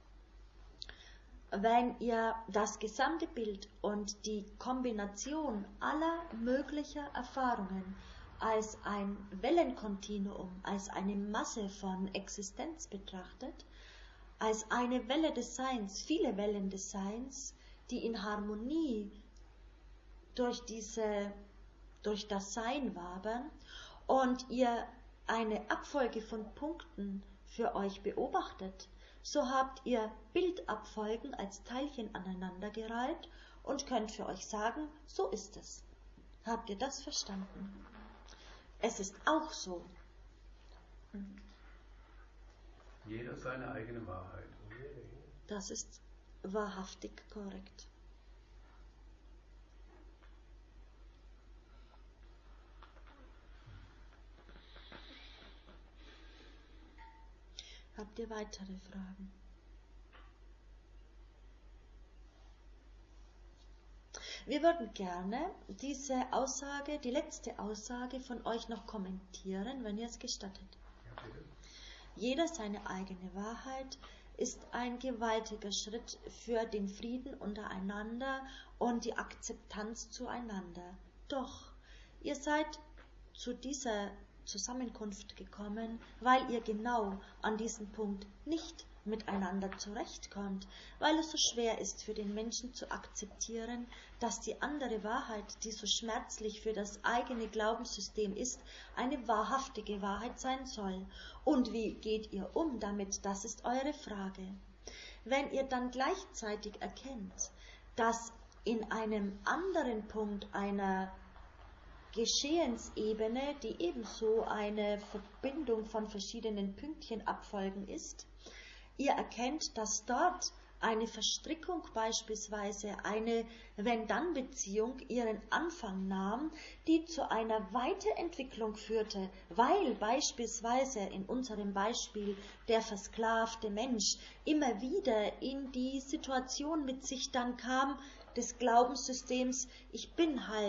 Wenn ihr das gesamte Bild und die Kombination aller möglicher Erfahrungen als ein Wellenkontinuum, als eine Masse von Existenz betrachtet, als eine Welle des Seins, viele Wellen des Seins, die in Harmonie durch, diese, durch das Sein wabern und ihr eine Abfolge von Punkten für euch beobachtet, so habt ihr Bildabfolgen als Teilchen aneinandergereiht und könnt für euch sagen, so ist es. Habt ihr das verstanden? Es ist auch so. Jeder seine eigene Wahrheit. Das ist wahrhaftig korrekt. Habt ihr weitere Fragen? Wir würden gerne diese Aussage, die letzte Aussage von euch noch kommentieren, wenn ihr es gestattet. Ja, bitte. Jeder seine eigene Wahrheit ist ein gewaltiger Schritt für den Frieden untereinander und die Akzeptanz zueinander. Doch, ihr seid zu dieser Zusammenkunft gekommen, weil ihr genau an diesem Punkt nicht miteinander zurechtkommt, weil es so schwer ist für den Menschen zu akzeptieren, dass die andere Wahrheit, die so schmerzlich für das eigene Glaubenssystem ist, eine wahrhaftige Wahrheit sein soll. Und wie geht ihr um damit? Das ist eure Frage. Wenn ihr dann gleichzeitig erkennt, dass in einem anderen Punkt einer Geschehensebene, die ebenso eine Verbindung von verschiedenen Pünktchenabfolgen ist, ihr erkennt, dass dort eine Verstrickung beispielsweise, eine Wenn-Dann-Beziehung ihren Anfang nahm, die zu einer Weiterentwicklung führte, weil beispielsweise in unserem Beispiel der versklavte Mensch immer wieder in die Situation mit sich dann kam des Glaubenssystems, ich bin halt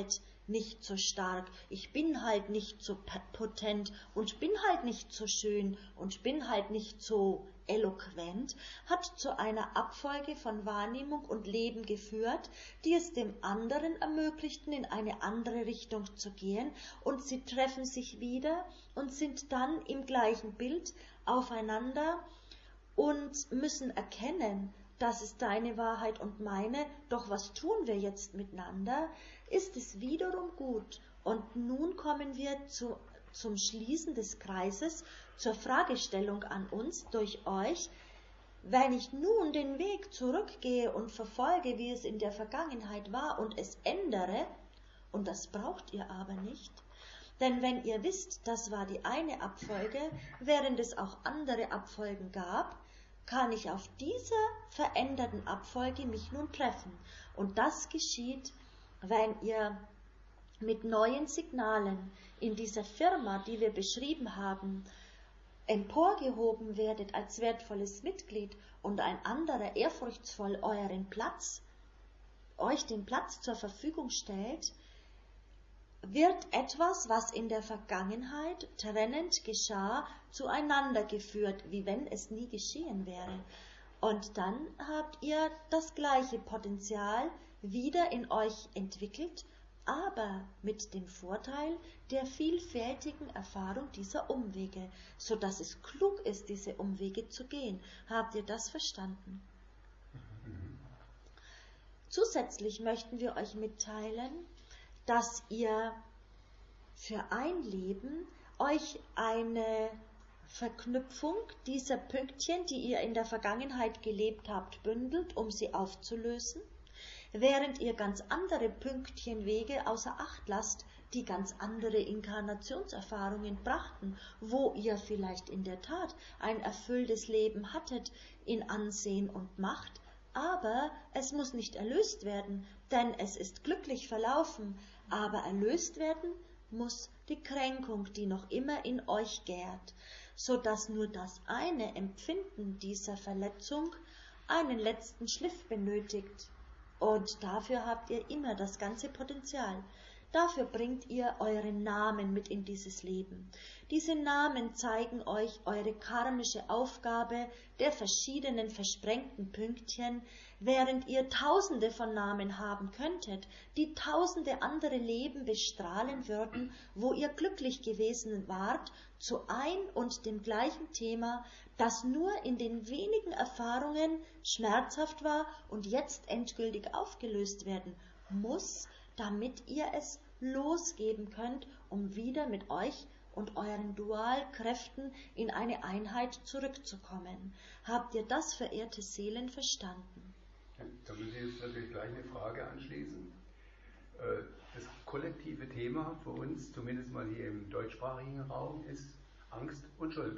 nicht so stark, ich bin halt nicht so potent und bin halt nicht so schön und bin halt nicht so eloquent, hat zu einer Abfolge von Wahrnehmung und Leben geführt, die es dem anderen ermöglichten, in eine andere Richtung zu gehen, und sie treffen sich wieder und sind dann im gleichen Bild aufeinander und müssen erkennen, das ist deine Wahrheit und meine, doch was tun wir jetzt miteinander? Ist es wiederum gut? Und nun kommen wir zu, zum Schließen des Kreises, zur Fragestellung an uns durch euch. Wenn ich nun den Weg zurückgehe und verfolge, wie es in der Vergangenheit war, und es ändere, und das braucht ihr aber nicht, denn wenn ihr wisst, das war die eine Abfolge, während es auch andere Abfolgen gab, kann ich auf dieser veränderten Abfolge mich nun treffen. Und das geschieht, wenn ihr mit neuen Signalen in dieser Firma, die wir beschrieben haben, emporgehoben werdet als wertvolles Mitglied und ein anderer ehrfurchtsvoll euren Platz, euch den Platz zur Verfügung stellt, wird etwas, was in der Vergangenheit trennend geschah, zueinander geführt, wie wenn es nie geschehen wäre. Und dann habt ihr das gleiche Potenzial wieder in euch entwickelt, aber mit dem Vorteil der vielfältigen Erfahrung dieser Umwege, so dass es klug ist, diese Umwege zu gehen. Habt ihr das verstanden? Mhm. Zusätzlich möchten wir euch mitteilen, dass ihr für ein Leben euch eine Verknüpfung dieser Pünktchen, die ihr in der Vergangenheit gelebt habt, bündelt, um sie aufzulösen, während ihr ganz andere Pünktchenwege außer Acht lasst, die ganz andere Inkarnationserfahrungen brachten, wo ihr vielleicht in der Tat ein erfülltes Leben hattet in Ansehen und Macht, aber es muss nicht erlöst werden, denn es ist glücklich verlaufen, aber erlöst werden muss die Kränkung, die noch immer in euch gärt, so dass nur das eine Empfinden dieser Verletzung einen letzten Schliff benötigt. Und dafür habt ihr immer das ganze Potenzial. Dafür bringt ihr euren Namen mit in dieses Leben. Diese Namen zeigen euch eure karmische Aufgabe der verschiedenen versprengten Pünktchen, während ihr tausende von Namen haben könntet, die tausende andere Leben bestrahlen würden, wo ihr glücklich gewesen wart, zu ein und dem gleichen Thema, das nur in den wenigen Erfahrungen schmerzhaft war und jetzt endgültig aufgelöst werden muss, damit ihr es losgeben könnt, um wieder mit euch und euren Dualkräften in eine Einheit zurückzukommen. Habt ihr das, verehrte Seelen, verstanden? Ja, da muss ich jetzt natürlich gleich eine Frage anschließen. Das kollektive Thema für uns, zumindest mal hier im deutschsprachigen Raum, ist Angst und Schuld.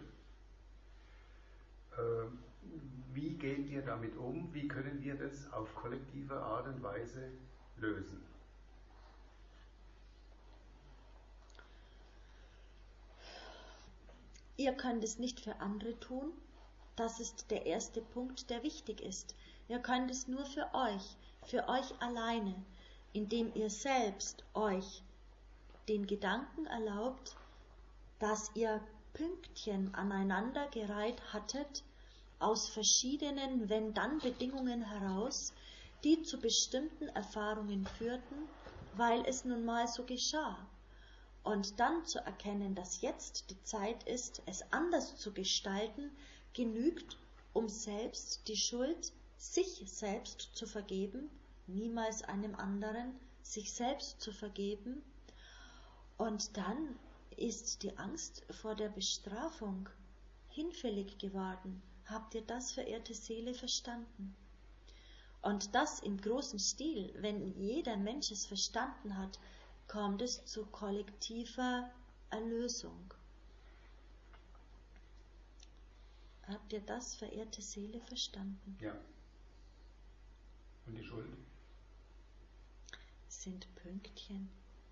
Wie gehen wir damit um? Wie können wir das auf kollektive Art und Weise lösen? Ihr könnt es nicht für andere tun. Das ist der erste Punkt, der wichtig ist. Ihr könnt es nur für euch, für euch alleine, indem ihr selbst euch den Gedanken erlaubt, dass ihr Pünktchen aneinandergereiht hattet, aus verschiedenen Wenn-Dann-Bedingungen heraus, die zu bestimmten Erfahrungen führten, weil es nun mal so geschah. Und dann zu erkennen, dass jetzt die Zeit ist, es anders zu gestalten, genügt, um selbst die Schuld sich selbst zu vergeben, niemals einem anderen, sich selbst zu vergeben. Und dann ist die Angst vor der Bestrafung hinfällig geworden. Habt ihr das, verehrte Seele, verstanden? Und das im großen Stil, wenn jeder Mensch es verstanden hat, kommt es zu kollektiver Erlösung. Habt ihr das, verehrte Seele, verstanden? Ja. Und die Schuld? Sind Pünktchen.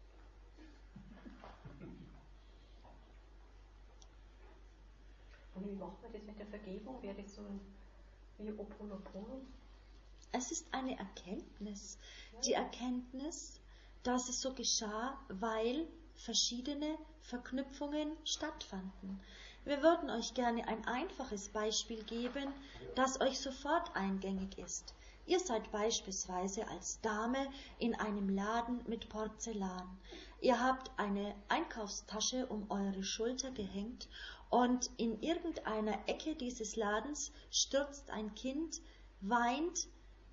Und wie macht man das mit der Vergebung? Wäre das so ein wie Oponopono? Es ist eine Erkenntnis. Die Erkenntnis, dass es so geschah, weil verschiedene Verknüpfungen stattfanden. Wir würden euch gerne ein einfaches Beispiel geben, das euch sofort eingängig ist. Ihr seid beispielsweise als Dame in einem Laden mit Porzellan. Ihr habt eine Einkaufstasche um eure Schulter gehängt und in irgendeiner Ecke dieses Ladens stürzt ein Kind, weint,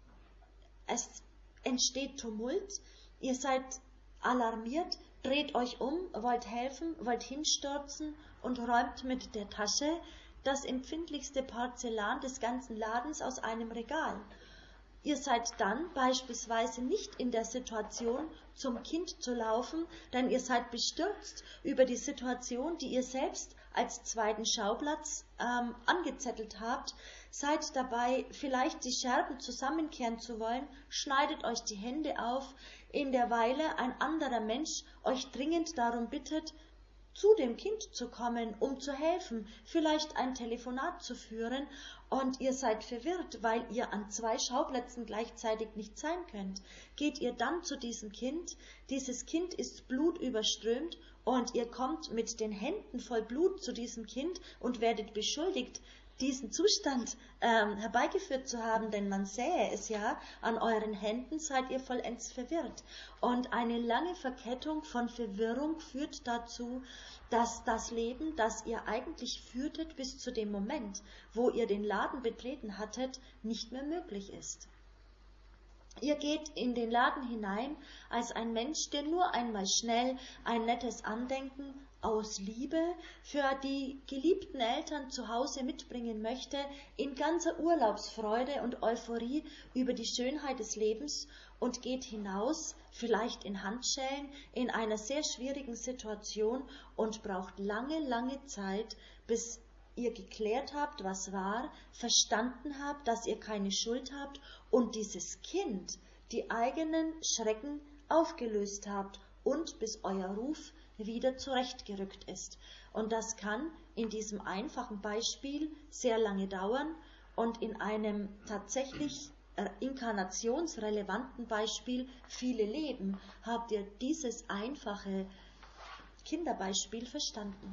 es entsteht Tumult, ihr seid alarmiert, dreht euch um, wollt helfen, wollt hinstürzen und räumt mit der Tasche das empfindlichste Porzellan des ganzen Ladens aus einem Regal. Ihr seid dann beispielsweise nicht in der Situation, zum Kind zu laufen, denn ihr seid bestürzt über die Situation, die ihr selbst als zweiten Schauplatz ähm, angezettelt habt, seid dabei, vielleicht die Scherben zusammenkehren zu wollen, schneidet euch die Hände auf, in der Weile ein anderer Mensch euch dringend darum bittet, zu dem Kind zu kommen, um zu helfen, vielleicht ein Telefonat zu führen, und ihr seid verwirrt, weil ihr an zwei Schauplätzen gleichzeitig nicht sein könnt. Geht ihr dann zu diesem Kind, dieses Kind ist blutüberströmt und ihr kommt mit den Händen voll Blut zu diesem Kind und werdet beschuldigt, diesen Zustand ähm, herbeigeführt zu haben, denn man sähe es ja, an euren Händen seid ihr vollends verwirrt. Und eine lange Verkettung von Verwirrung führt dazu, dass das Leben, das ihr eigentlich führtet bis zu dem Moment, wo ihr den Laden betreten hattet, nicht mehr möglich ist. Ihr geht in den Laden hinein als ein Mensch, der nur einmal schnell ein nettes Andenken aus Liebe für die geliebten Eltern zu Hause mitbringen möchte, in ganzer Urlaubsfreude und Euphorie über die Schönheit des Lebens, und geht hinaus, vielleicht in Handschellen, in einer sehr schwierigen Situation und braucht lange, lange Zeit, bis ihr geklärt habt, was war, verstanden habt, dass ihr keine Schuld habt und dieses Kind, die eigenen Schrecken aufgelöst habt und bis euer Ruf wieder zurechtgerückt ist. Und das kann in diesem einfachen Beispiel sehr lange dauern und in einem tatsächlich inkarnationsrelevanten Beispiel viele Leben. Habt ihr dieses einfache Kinderbeispiel verstanden?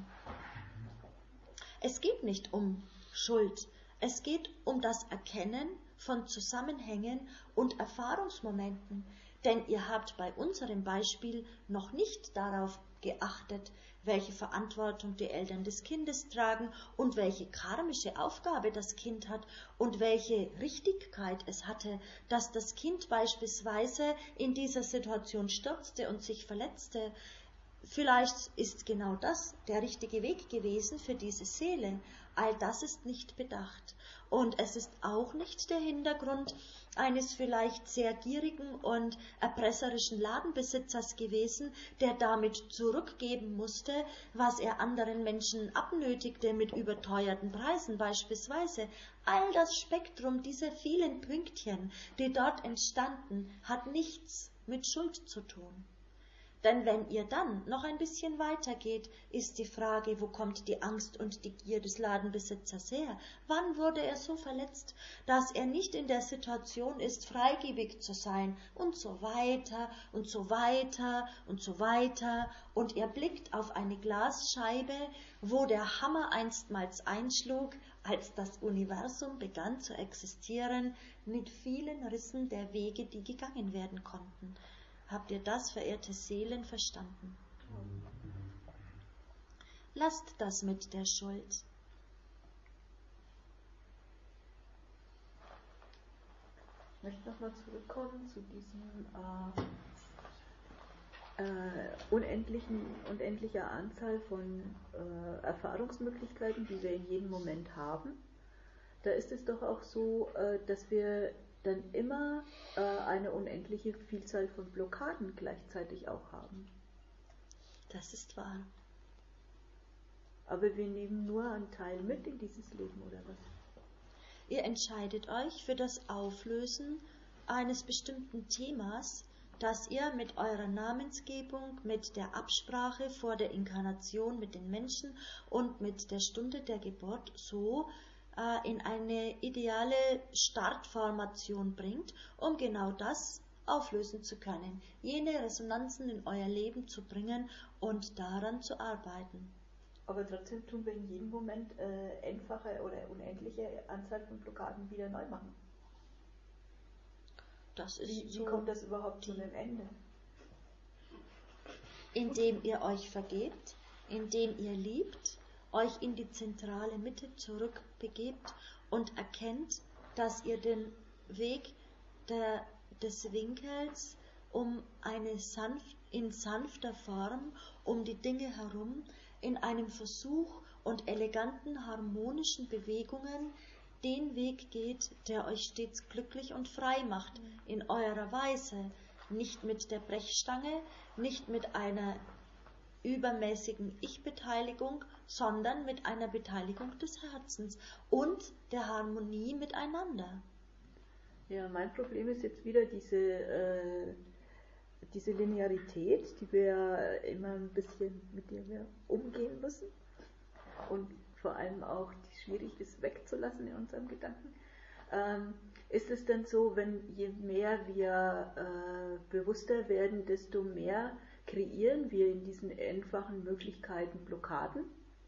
Es geht nicht um Schuld, es geht um das Erkennen von Zusammenhängen und Erfahrungsmomenten, denn ihr habt bei unserem Beispiel noch nicht darauf geachtet, welche Verantwortung die Eltern des Kindes tragen und welche karmische Aufgabe das Kind hat und welche Richtigkeit es hatte, dass das Kind beispielsweise in dieser Situation stürzte und sich verletzte. Vielleicht ist genau das der richtige Weg gewesen für diese Seele. All das ist nicht bedacht. Und es ist auch nicht der Hintergrund eines vielleicht sehr gierigen und erpresserischen Ladenbesitzers gewesen, der damit zurückgeben musste, was er anderen Menschen abnötigte mit überteuerten Preisen beispielsweise. All das Spektrum dieser vielen Pünktchen, die dort entstanden, hat nichts mit Schuld zu tun. Denn wenn ihr dann noch ein bisschen weitergeht, ist die Frage, wo kommt die Angst und die Gier des Ladenbesitzers her? Wann wurde er so verletzt, dass er nicht in der Situation ist, freigebig zu sein? Und so weiter und so weiter und so weiter. Und er blickt auf eine Glasscheibe, wo der Hammer einstmals einschlug, als das Universum begann zu existieren, mit vielen Rissen der Wege, die gegangen werden konnten. Habt ihr das, verehrte Seelen, verstanden? Lasst das mit der Schuld. Ich möchte nochmal zurückkommen zu diesem äh, äh, unendlichen, unendlicher Anzahl von äh, Erfahrungsmöglichkeiten, die wir in jedem Moment haben. Da ist es doch auch so, äh, dass wir dann immer äh, eine unendliche Vielzahl von Blockaden gleichzeitig auch haben. Das ist wahr. Aber wir nehmen nur einen Teil mit in dieses Leben, oder was? Ihr entscheidet euch für das Auflösen eines bestimmten Themas, das ihr mit eurer Namensgebung, mit der Absprache vor der Inkarnation mit den Menschen und mit der Stunde der Geburt so in eine ideale Startformation bringt, um genau das auflösen zu können, jene Resonanzen in euer Leben zu bringen und daran zu arbeiten. Aber trotzdem tun wir in jedem Moment äh, einfache oder unendliche Anzahl von Blockaden wieder neu machen. Das ist wie, so, wie kommt das überhaupt zu einem Ende? Indem ihr euch vergebt, indem ihr liebt, euch in die zentrale Mitte zurückbegebt und erkennt, dass ihr den Weg der, des Winkels um eine sanft, in sanfter Form um die Dinge herum, in einem Versuch und eleganten harmonischen Bewegungen den Weg geht, der euch stets glücklich und frei macht, in eurer Weise, nicht mit der Brechstange, nicht mit einer übermäßigen Ich-Beteiligung, sondern mit einer Beteiligung des Herzens und der Harmonie miteinander. Ja, mein Problem ist jetzt wieder diese, äh, diese Linearität, die wir immer ein bisschen, mit der wir umgehen müssen und vor allem auch, die schwierig ist wegzulassen in unserem Gedanken. Ähm, ist es denn so, wenn je mehr wir äh, bewusster werden, desto mehr kreieren wir in diesen einfachen Möglichkeiten Blockaden?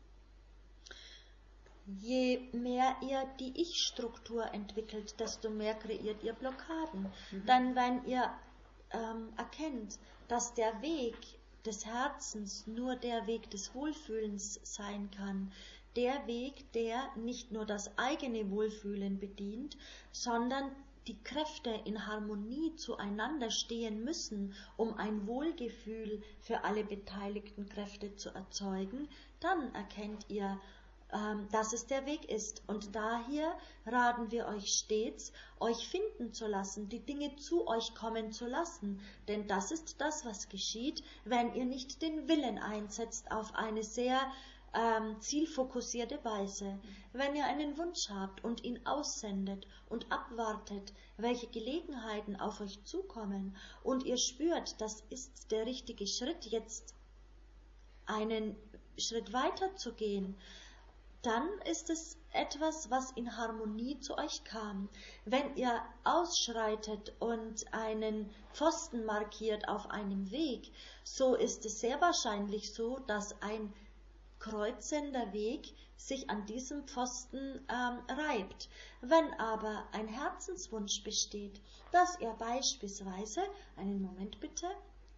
Je mehr ihr die Ich-Struktur entwickelt, desto mehr kreiert ihr Blockaden. Mhm. Dann, wenn ihr ähm, erkennt, dass der Weg des Herzens nur der Weg des Wohlfühlens sein kann, der Weg, der nicht nur das eigene Wohlfühlen bedient, sondern die Kräfte in Harmonie zueinander stehen müssen, um ein Wohlgefühl für alle beteiligten Kräfte zu erzeugen, dann erkennt ihr, ähm, dass es der Weg ist. Und daher raten wir euch stets, euch finden zu lassen, die Dinge zu euch kommen zu lassen. Denn das ist das, was geschieht, wenn ihr nicht den Willen einsetzt auf eine sehr Ähm, zielfokussierte Weise. Wenn ihr einen Wunsch habt und ihn aussendet und abwartet, welche Gelegenheiten auf euch zukommen und ihr spürt, das ist der richtige Schritt, jetzt einen Schritt weiter zu gehen, dann ist es etwas, was in Harmonie zu euch kam. Wenn ihr ausschreitet und einen Pfosten markiert auf einem Weg, so ist es sehr wahrscheinlich so, dass ein kreuzender Weg sich an diesem Pfosten ähm, reibt. Wenn aber ein Herzenswunsch besteht, dass ihr beispielsweise, einen Moment bitte,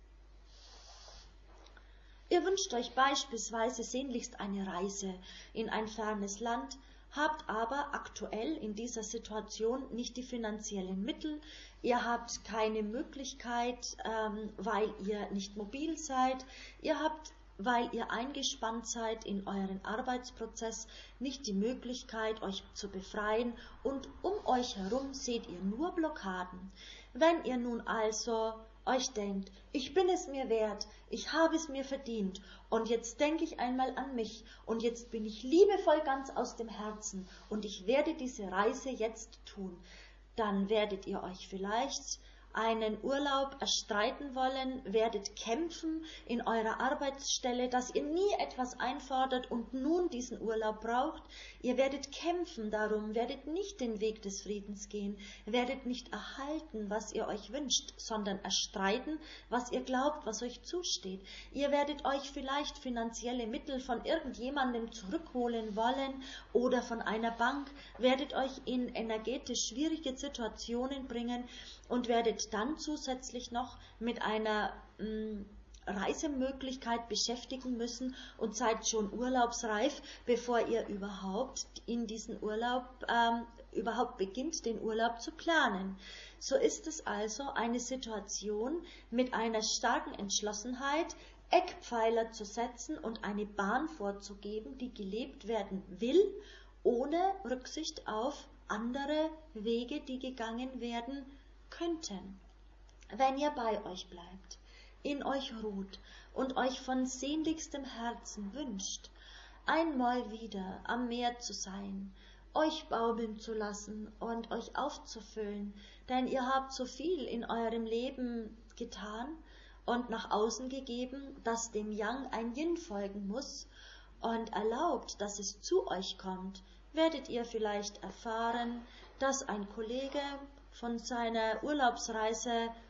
ihr wünscht euch beispielsweise sehnlichst eine Reise in ein fernes Land, habt aber aktuell in dieser Situation nicht die finanziellen Mittel, ihr habt keine Möglichkeit, ähm, weil ihr nicht mobil seid, ihr habt weil ihr eingespannt seid in euren Arbeitsprozess, nicht die Möglichkeit, euch zu befreien, und um euch herum seht ihr nur Blockaden. Wenn ihr nun also euch denkt, ich bin es mir wert, ich habe es mir verdient, und jetzt denke ich einmal an mich, und jetzt bin ich liebevoll ganz aus dem Herzen, und ich werde diese Reise jetzt tun, dann werdet ihr euch vielleicht einen Urlaub erstreiten wollen, werdet kämpfen in eurer Arbeitsstelle, dass ihr nie etwas einfordert und nun diesen Urlaub braucht. Ihr werdet kämpfen darum, werdet nicht den Weg des Friedens gehen, werdet nicht erhalten, was ihr euch wünscht, sondern erstreiten, was ihr glaubt, was euch zusteht. Ihr werdet euch vielleicht finanzielle Mittel von irgendjemandem zurückholen wollen oder von einer Bank, werdet euch in energetisch schwierige Situationen bringen und werdet dann zusätzlich noch mit einer mh, Reisemöglichkeit beschäftigen müssen und seid schon urlaubsreif, bevor ihr überhaupt in diesen Urlaub, ähm, überhaupt beginnt, den Urlaub zu planen. So ist es also eine Situation mit einer starken Entschlossenheit, Eckpfeiler zu setzen und eine Bahn vorzugeben, die gelebt werden will, ohne Rücksicht auf andere Wege, die gegangen werden könnten. Wenn ihr bei euch bleibt, in euch ruht und euch von sehnlichstem Herzen wünscht, einmal wieder am Meer zu sein, euch baumeln zu lassen und euch aufzufüllen, denn ihr habt so viel in eurem Leben getan und nach außen gegeben, dass dem Yang ein Yin folgen muss, und erlaubt, dass es zu euch kommt, werdet ihr vielleicht erfahren, dass ein Kollege von seiner Urlaubsreise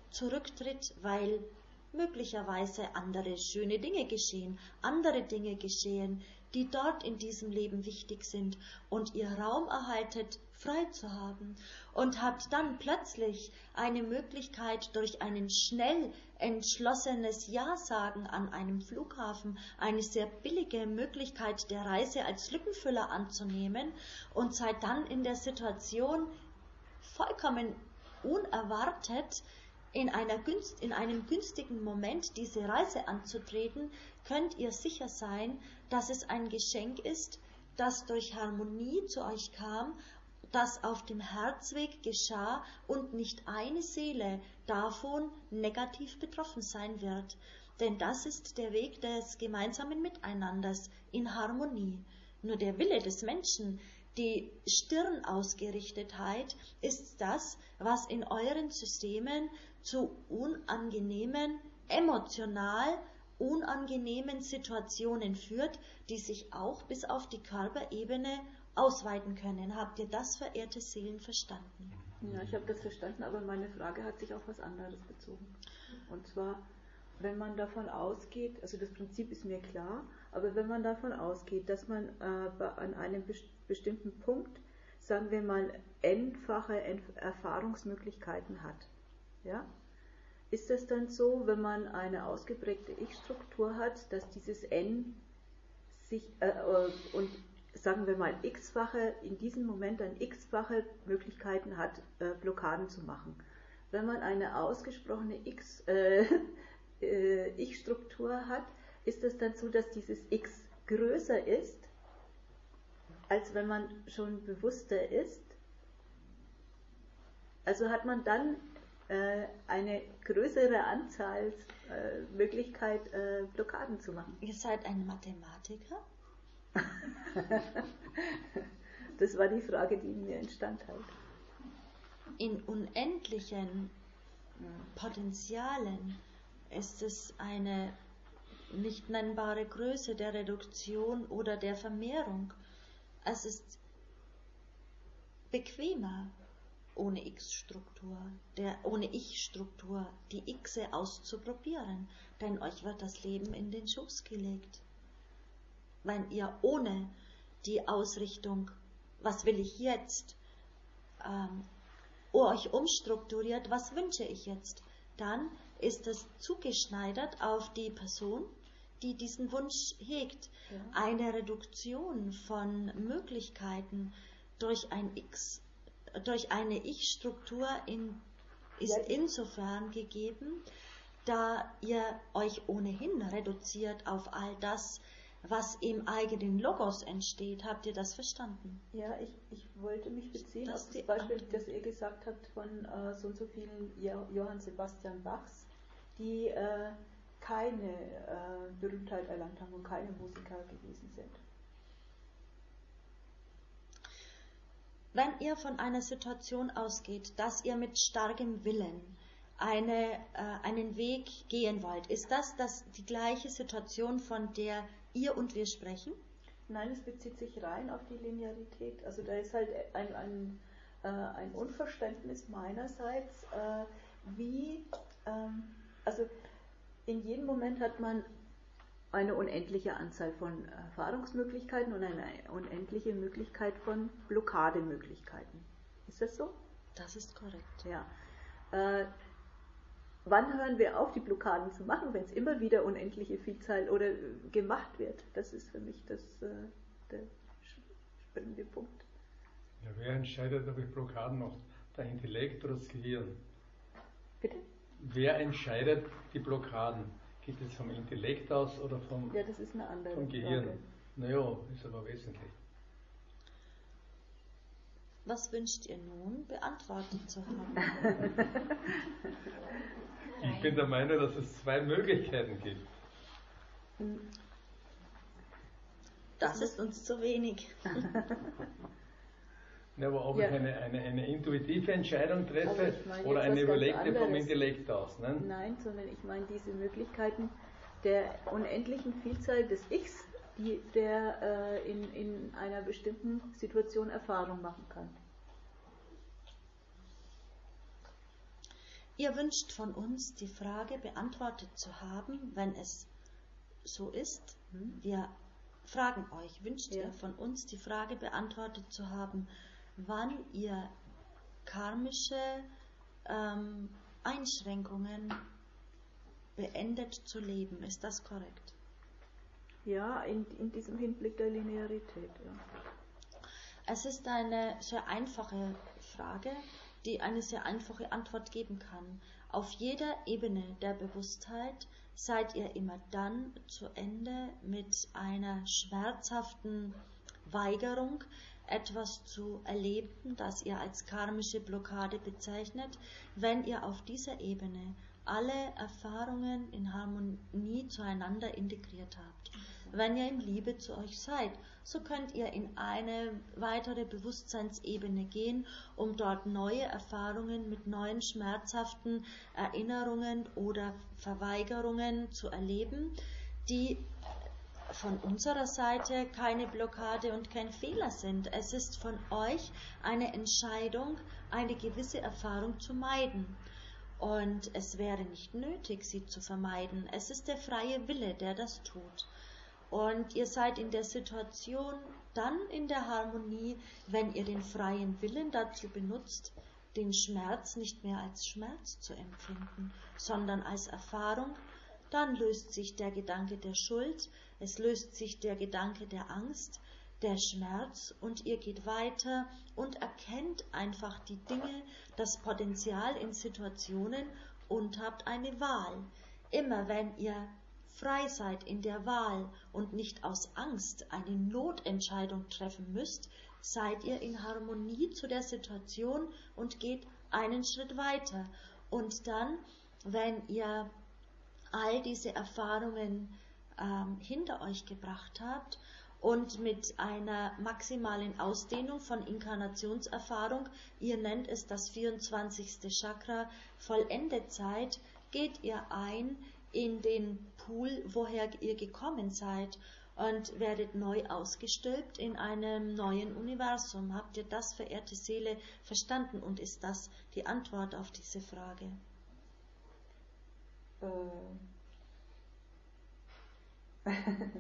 zurücktritt, weil möglicherweise andere schöne Dinge geschehen, andere Dinge geschehen, die dort in diesem Leben wichtig sind und ihr Raum erhaltet, frei zu haben und habt dann plötzlich eine Möglichkeit durch ein schnell entschlossenes Ja-Sagen an einem Flughafen, eine sehr billige Möglichkeit der Reise als Lückenfüller anzunehmen und seid dann in der Situation, vollkommen unerwartet in, einer günst, in einem günstigen Moment diese Reise anzutreten, könnt ihr sicher sein, dass es ein Geschenk ist, das durch Harmonie zu euch kam, das auf dem Herzweg geschah und nicht eine Seele davon negativ betroffen sein wird. Denn das ist der Weg des gemeinsamen Miteinanders in Harmonie. Nur der Wille des Menschen, die Stirnausgerichtetheit, ist das, was in euren Systemen zu unangenehmen, emotional unangenehmen Situationen führt, die sich auch bis auf die Körperebene ausweiten können. Habt ihr das, verehrte Seelen, verstanden? Ja, ich habe das verstanden, aber meine Frage hat sich auf was anderes bezogen. Und zwar, wenn man davon ausgeht, also das Prinzip ist mir klar, aber wenn man davon ausgeht, dass man äh, an einem best- bestimmten Punkt, sagen wir mal, n-fache Entf- Erfahrungsmöglichkeiten hat, ja, ist es dann so, wenn man eine ausgeprägte Ich-Struktur hat, dass dieses n sich äh, und sagen wir mal x-fache, in diesem Moment dann x-fache Möglichkeiten hat, äh, Blockaden zu machen. Wenn man eine ausgesprochene X, äh, äh, Ich-Struktur hat, ist es dann so, dass dieses X größer ist, als wenn man schon bewusster ist. Also hat man dann äh, eine größere Anzahl äh, Möglichkeit, äh, Blockaden zu machen. Ihr seid ein Mathematiker? Das war die Frage, die in mir entstand halt. In unendlichen Potenzialen ist es eine nicht nennbare Größe der Reduktion oder der Vermehrung. Es ist bequemer ohne X-Struktur, der, ohne Ich-Struktur, die Xe auszuprobieren, denn euch wird das Leben in den Schoß gelegt. Wenn ihr ohne die Ausrichtung, was will ich jetzt, ähm, euch umstrukturiert, was wünsche ich jetzt, dann ist es zugeschneidert auf die Person, die diesen Wunsch hegt. Ja. Eine Reduktion von Möglichkeiten durch ein X, durch eine Ich-Struktur in, ist ja. insofern gegeben, da ihr euch ohnehin reduziert auf all das, was im eigenen Logos entsteht. Habt ihr das verstanden? Ja, ich, ich wollte mich beziehen das auf das Beispiel, Antwort. Das ihr gesagt habt von äh, so und so vielen Johann Sebastian Bachs, die äh, keine äh, Berühmtheit erlangt haben und keine Musiker gewesen sind. Wenn ihr von einer Situation ausgeht, dass ihr mit starkem Willen eine, äh, einen Weg gehen wollt, ist das, das die gleiche Situation, von der ihr und wir sprechen? Nein, es bezieht sich rein auf die Linearität. Also da ist halt ein, ein, äh, ein Unverständnis meinerseits, äh, wie, ähm, also in jedem Moment hat man eine unendliche Anzahl von Erfahrungsmöglichkeiten und eine unendliche Möglichkeit von Blockademöglichkeiten. Ist das so? Das ist korrekt. Ja. Äh, wann hören wir auf, die Blockaden zu machen, wenn es immer wieder unendliche Vielzahl oder gemacht wird? Das ist für mich das, äh, der springende Punkt. Ja, wer entscheidet, ob ich Blockaden mache? Der Intellekt oder das Gehirn? Bitte? Wer entscheidet die Blockaden? Geht es vom Intellekt aus oder vom, ja, das ist eine andere vom Gehirn? Frage. Naja, ist aber wesentlich. Was wünscht ihr nun, beantwortet zu haben? Ich bin der Meinung, dass es zwei Möglichkeiten gibt. Das ist uns zu wenig. Ja, aber ob ja. ich eine, eine, eine intuitive Entscheidung treffe ich mein oder eine überlegte vom Intellekt aus? Ne? Nein, sondern ich meine diese Möglichkeiten der unendlichen Vielzahl des Ichs, die der äh, in, in einer bestimmten Situation Erfahrung machen kann. Ihr wünscht von uns, die Frage beantwortet zu haben, wenn es so ist. Wir fragen euch, wünscht Ja. ihr von uns, die Frage beantwortet zu haben, wann ihr karmische ähm, Einschränkungen beendet zu leben. Ist das korrekt? Ja, in, in diesem Hinblick der Linearität. Ja. Es ist eine sehr einfache Frage, die eine sehr einfache Antwort geben kann. Auf jeder Ebene der Bewusstheit seid ihr immer dann zu Ende mit einer schmerzhaften Weigerung, etwas zu erleben, das ihr als karmische Blockade bezeichnet, wenn ihr auf dieser Ebene alle Erfahrungen in Harmonie zueinander integriert habt. Wenn ihr in Liebe zu euch seid, so könnt ihr in eine weitere Bewusstseinsebene gehen, um dort neue Erfahrungen mit neuen schmerzhaften Erinnerungen oder Verweigerungen zu erleben, die von unserer Seite keine Blockade und kein Fehler sind. Es ist von euch eine Entscheidung, eine gewisse Erfahrung zu meiden. Und es wäre nicht nötig, sie zu vermeiden. Es ist der freie Wille, der das tut. Und ihr seid in der Situation dann in der Harmonie, wenn ihr den freien Willen dazu benutzt, den Schmerz nicht mehr als Schmerz zu empfinden, sondern als Erfahrung. Dann löst sich der Gedanke der Schuld, es löst sich der Gedanke der Angst, der Schmerz und ihr geht weiter und erkennt einfach die Dinge, das Potenzial in Situationen und habt eine Wahl. Immer wenn ihr frei seid in der Wahl und nicht aus Angst eine Notentscheidung treffen müsst, seid ihr in Harmonie zu der Situation und geht einen Schritt weiter. Und dann, wenn ihr all diese Erfahrungen ähm, hinter euch gebracht habt und mit einer maximalen Ausdehnung von Inkarnationserfahrung, ihr nennt es das vierundzwanzigste Chakra, vollendet seid, geht ihr ein in den Pool, woher ihr gekommen seid und werdet neu ausgestülpt in einem neuen Universum. Habt ihr das, verehrte Seele, verstanden und ist das die Antwort auf diese Frage? Äh.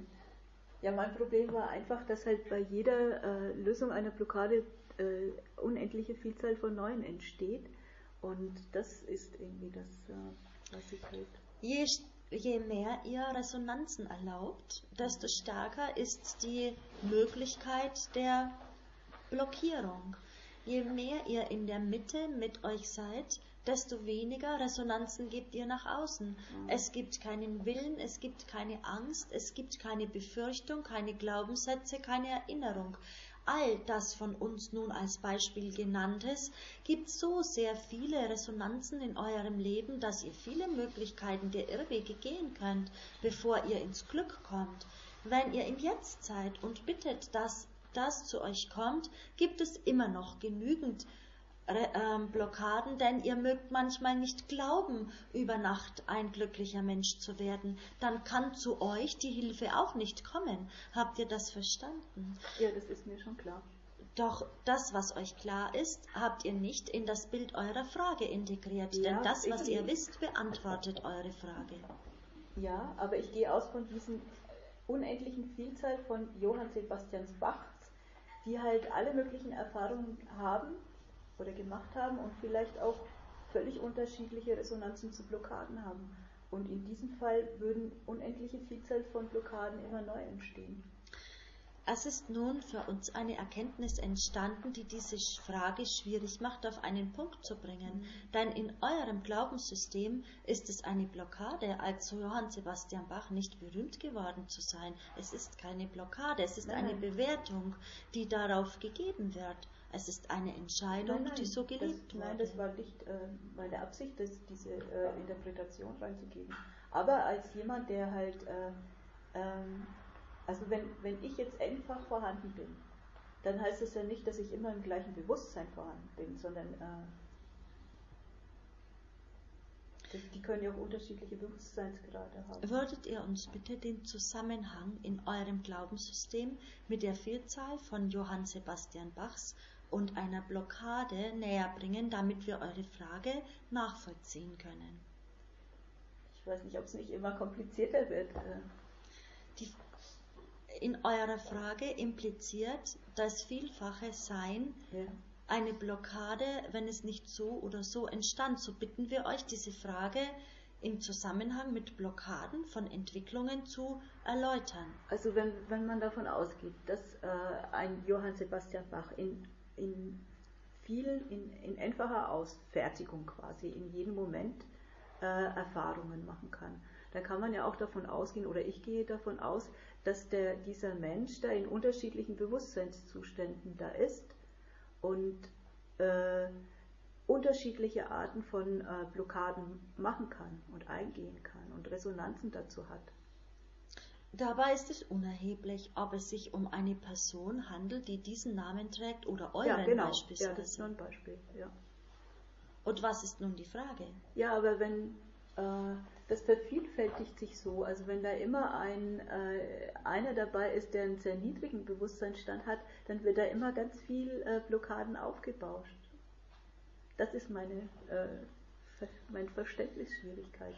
Ja, mein Problem war einfach, dass halt bei jeder äh, Lösung einer Blockade äh, unendliche Vielzahl von Neuen entsteht. Und das ist irgendwie das, äh, was ich halt... Je, je mehr ihr Resonanzen erlaubt, desto stärker ist die Möglichkeit der Blockierung. Je mehr ihr in der Mitte mit euch seid, desto weniger Resonanzen gebt ihr nach außen. Mhm. Es gibt keinen Willen, es gibt keine Angst, es gibt keine Befürchtung, keine Glaubenssätze, keine Erinnerung. All das von uns nun als Beispiel genanntes gibt so sehr viele Resonanzen in eurem Leben, dass ihr viele Möglichkeiten der Irrwege gehen könnt, bevor ihr ins Glück kommt. Wenn ihr im Jetzt seid und bittet, dass das zu euch kommt, gibt es immer noch genügend Blockaden, denn ihr mögt manchmal nicht glauben, über Nacht ein glücklicher Mensch zu werden. Dann kann zu euch die Hilfe auch nicht kommen. Habt ihr das verstanden? Ja, das ist mir schon klar. Doch das, was euch klar ist, habt ihr nicht in das Bild eurer Frage integriert, ja, denn das, was ihr wisst, beantwortet eure Frage. Ja, aber ich gehe aus von diesen unendlichen Vielzahl von Johann Sebastian Bachs, die halt alle möglichen Erfahrungen haben oder gemacht haben und vielleicht auch völlig unterschiedliche Resonanzen zu Blockaden haben. Und in diesem Fall würden unendliche Vielzahl von Blockaden immer neu entstehen. Es ist nun für uns eine Erkenntnis entstanden, die diese Frage schwierig macht, auf einen Punkt zu bringen. Mhm. Denn in eurem Glaubenssystem ist es eine Blockade, als Johann Sebastian Bach nicht berühmt geworden zu sein. Es ist keine Blockade, es ist nein, eine Bewertung, die darauf gegeben wird. Es ist eine Entscheidung, nein, nein, die so gelebt das, wurde. Nein, das war nicht äh, meine Absicht, das, diese äh, Interpretation reinzugeben. Aber als jemand, der halt, äh, ähm, also wenn, wenn ich jetzt einfach vorhanden bin, dann heißt es ja nicht, dass ich immer im gleichen Bewusstsein vorhanden bin, sondern äh, das, die können ja auch unterschiedliche Bewusstseinsgrade haben. Würdet ihr uns bitte den Zusammenhang in eurem Glaubenssystem mit der Vielzahl von Johann Sebastian Bachs und einer Blockade näher bringen, damit wir eure Frage nachvollziehen können. Ich weiß nicht, ob es nicht immer komplizierter wird. Die, in eurer Frage impliziert das vielfache Sein Ja. eine Blockade, wenn es nicht so oder so entstand. So bitten wir euch, diese Frage im Zusammenhang mit Blockaden von Entwicklungen zu erläutern. Also wenn, wenn man davon ausgeht, dass äh, ein Johann Sebastian Bach in, in vielen, in, in einfacher Ausfertigung quasi, in jedem Moment äh, Erfahrungen machen kann, dann kann man ja auch davon ausgehen, oder ich gehe davon aus, dass der, dieser Mensch da in unterschiedlichen Bewusstseinszuständen da ist und äh, unterschiedliche Arten von äh, Blockaden machen kann und eingehen kann und Resonanzen dazu hat. Dabei ist es unerheblich, ob es sich um eine Person handelt, die diesen Namen trägt oder euren Ja, genau. beispielsweise. Ja, das ist nur ein Beispiel. Ja. Und was ist nun die Frage? Ja, aber wenn äh, das vervielfältigt sich so, also wenn da immer ein äh, einer dabei ist, der einen sehr niedrigen Bewusstseinsstand hat, dann wird da immer ganz viel äh, Blockaden aufgebauscht. Das ist meine, äh, meine Verständnisschwierigkeit.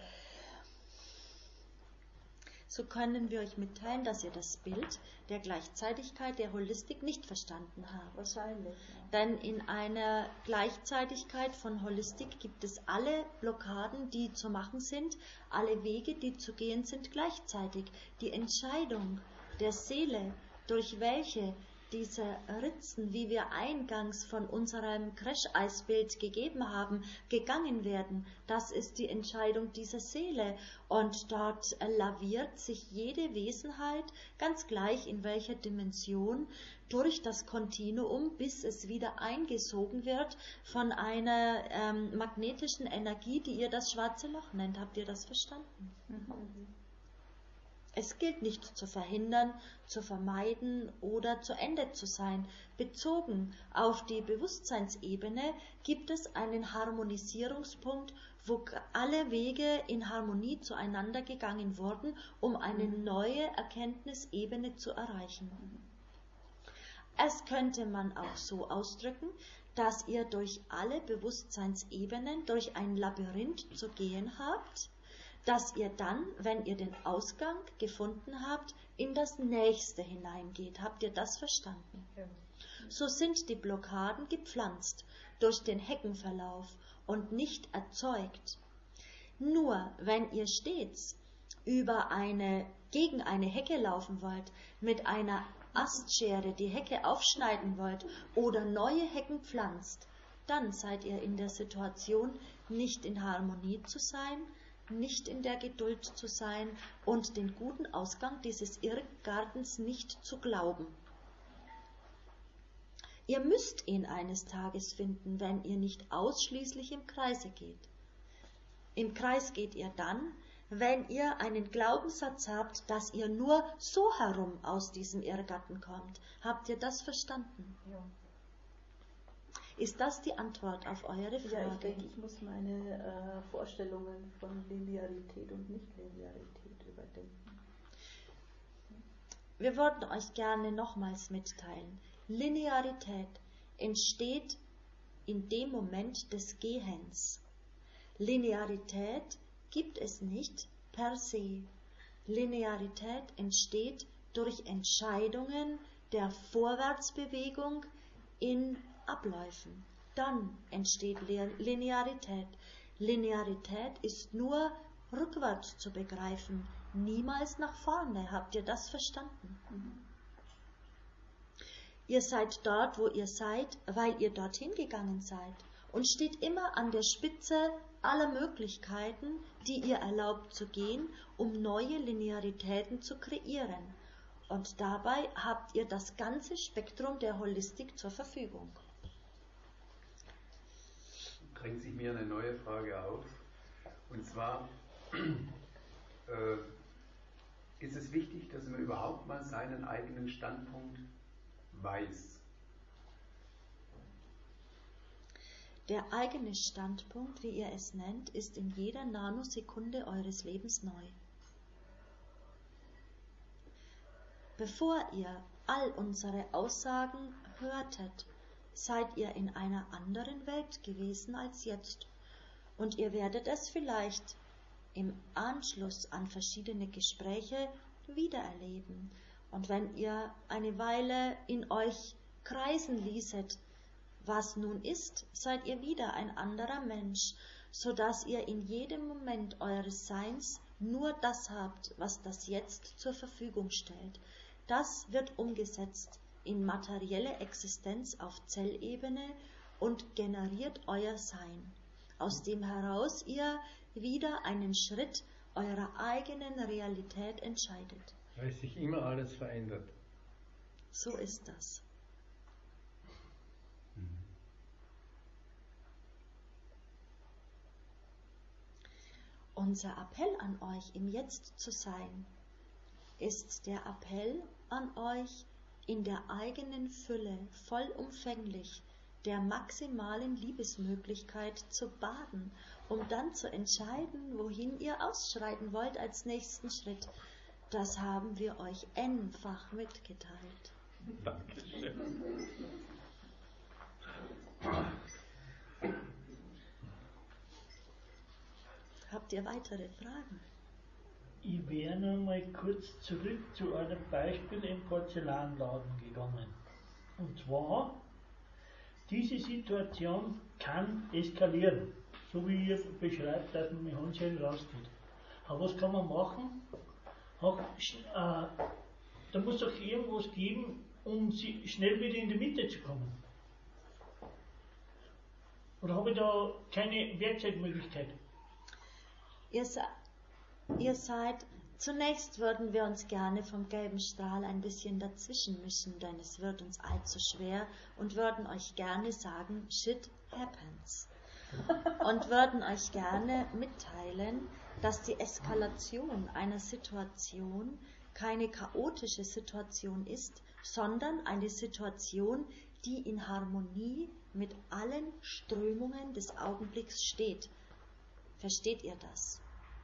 So können wir euch mitteilen, dass ihr das Bild der Gleichzeitigkeit der Holistik nicht verstanden habt. Wahrscheinlich. Ja. Denn in einer Gleichzeitigkeit von Holistik gibt es alle Blockaden, die zu machen sind, alle Wege, die zu gehen sind, gleichzeitig. Die Entscheidung der Seele, durch welche diese Ritzen, wie wir eingangs von unserem Crash-Eisbild gegeben haben, gegangen werden, das ist die Entscheidung dieser Seele. Und dort laviert sich jede Wesenheit, ganz gleich in welcher Dimension, durch das Kontinuum, bis es wieder eingesogen wird von einer ähm, magnetischen Energie, die ihr das schwarze Loch nennt. Habt ihr das verstanden? Mhm. Es gilt nicht zu verhindern, zu vermeiden oder zu Ende zu sein. Bezogen auf die Bewusstseinsebene gibt es einen Harmonisierungspunkt, wo alle Wege in Harmonie zueinander gegangen wurden, um eine neue Erkenntnisebene zu erreichen. Es könnte man auch so ausdrücken, dass ihr durch alle Bewusstseinsebenen durch ein Labyrinth zu gehen habt, dass ihr dann, wenn ihr den Ausgang gefunden habt, in das Nächste hineingeht. Habt ihr das verstanden? Ja. So sind die Blockaden gepflanzt durch den Heckenverlauf und nicht erzeugt. Nur wenn ihr stets über eine, gegen eine Hecke laufen wollt, mit einer Astschere die Hecke aufschneiden wollt oder neue Hecken pflanzt, dann seid ihr in der Situation, nicht in Harmonie zu sein, nicht in der Geduld zu sein und den guten Ausgang dieses Irrgartens nicht zu glauben. Ihr müsst ihn eines Tages finden, wenn ihr nicht ausschließlich im Kreise geht. Im Kreis geht ihr dann, wenn ihr einen Glaubenssatz habt, dass ihr nur so herum aus diesem Irrgarten kommt. Habt ihr das verstanden? Ja. Ist das die Antwort auf eure Frage? Ja, ich denke, ich muss meine äh, Vorstellungen von Linearität und Nicht-Linearität überdenken. Wir wollten euch gerne nochmals mitteilen. Linearität entsteht in dem Moment des Gehens. Linearität gibt es nicht per se. Linearität entsteht durch Entscheidungen der Vorwärtsbewegung in Abläufen. Dann entsteht Linearität. Linearität ist nur rückwärts zu begreifen, niemals nach vorne. Habt ihr das verstanden? Mhm. Ihr seid dort, wo ihr seid, weil ihr dorthin gegangen seid und steht immer an der Spitze aller Möglichkeiten, die ihr erlaubt zu gehen, um neue Linearitäten zu kreieren. Und dabei habt ihr das ganze Spektrum der Holistik zur Verfügung. Drängt sich mir eine neue Frage auf. Und zwar äh, ist es wichtig, dass man überhaupt mal seinen eigenen Standpunkt weiß. Der eigene Standpunkt, wie ihr es nennt, ist in jeder Nanosekunde eures Lebens neu. Bevor ihr all unsere Aussagen hörtet, seid ihr in einer anderen Welt gewesen als jetzt. Und ihr werdet es vielleicht im Anschluss an verschiedene Gespräche wiedererleben. Und wenn ihr eine Weile in euch kreisen ließet, was nun ist, seid ihr wieder ein anderer Mensch, so dass ihr in jedem Moment eures Seins nur das habt, was das Jetzt zur Verfügung stellt. Das wird umgesetzt in materielle Existenz auf Zellebene und generiert euer Sein, aus dem heraus ihr wieder einen Schritt eurer eigenen Realität entscheidet. Weil sich immer alles verändert. So ist das. Unser Appell an euch, im Jetzt zu sein, ist der Appell an euch, in der eigenen Fülle vollumfänglich der maximalen Liebesmöglichkeit zu baden, um dann zu entscheiden, wohin ihr ausschreiten wollt als nächsten Schritt. Das haben wir euch n-fach mitgeteilt. Dankeschön. Habt ihr weitere Fragen? Ich wäre noch mal kurz zurück zu einem Beispiel im Porzellanladen gegangen. Und zwar, diese Situation kann eskalieren, so wie ihr beschreibt, dass man mit Handschellen rausgeht. Aber was kann man machen? Auch, äh, da muss doch irgendwas geben, um sie schnell wieder in die Mitte zu kommen. Oder habe ich da keine Werkzeugmöglichkeit? Ihr, se ihr seid, zunächst würden wir uns gerne vom gelben Strahl ein bisschen dazwischen mischen, denn es wird uns allzu schwer, und würden euch gerne sagen, shit happens. Und würden euch gerne mitteilen, dass die Eskalation einer Situation keine chaotische Situation ist, sondern eine Situation, die in Harmonie mit allen Strömungen des Augenblicks steht. Versteht ihr das?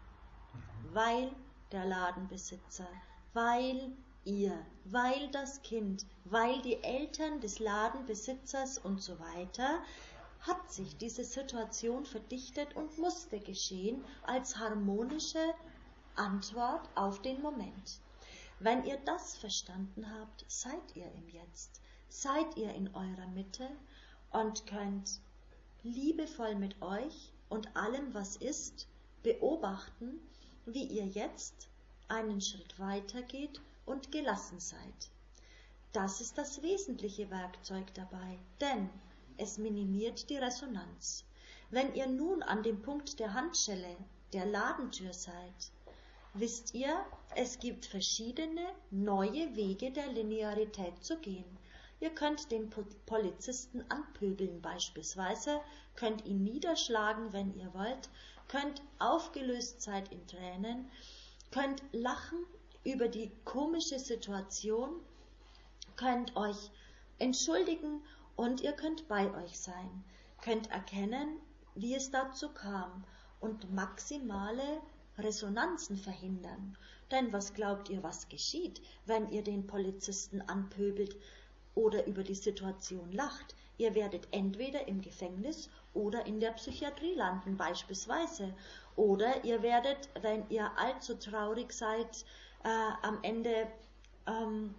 Weil der Ladenbesitzer, weil ihr, weil das Kind, weil die Eltern des Ladenbesitzers und so weiter, hat sich diese Situation verdichtet und musste geschehen als harmonische Antwort auf den Moment. Wenn ihr das verstanden habt, seid ihr im Jetzt, seid ihr in eurer Mitte und könnt liebevoll mit euch und allem, was ist, beobachten, wie ihr jetzt einen Schritt weiter geht und gelassen seid. Das ist das wesentliche Werkzeug dabei, denn es minimiert die Resonanz. Wenn ihr nun an dem Punkt der Handschelle, der Ladentür seid, wisst ihr, es gibt verschiedene neue Wege der Linearität zu gehen. Ihr könnt den Polizisten anpöbeln beispielsweise, könnt ihn niederschlagen, wenn ihr wollt, könnt aufgelöst sein in Tränen, könnt lachen über die komische Situation, könnt euch entschuldigen und ihr könnt bei euch sein, könnt erkennen, wie es dazu kam und maximale Resonanzen verhindern. Denn was glaubt ihr, was geschieht, wenn ihr den Polizisten anpöbelt oder über die Situation lacht? Ihr werdet entweder im Gefängnis oder in der Psychiatrie landen beispielsweise. Oder ihr werdet, wenn ihr allzu traurig seid, äh, am Ende ähm,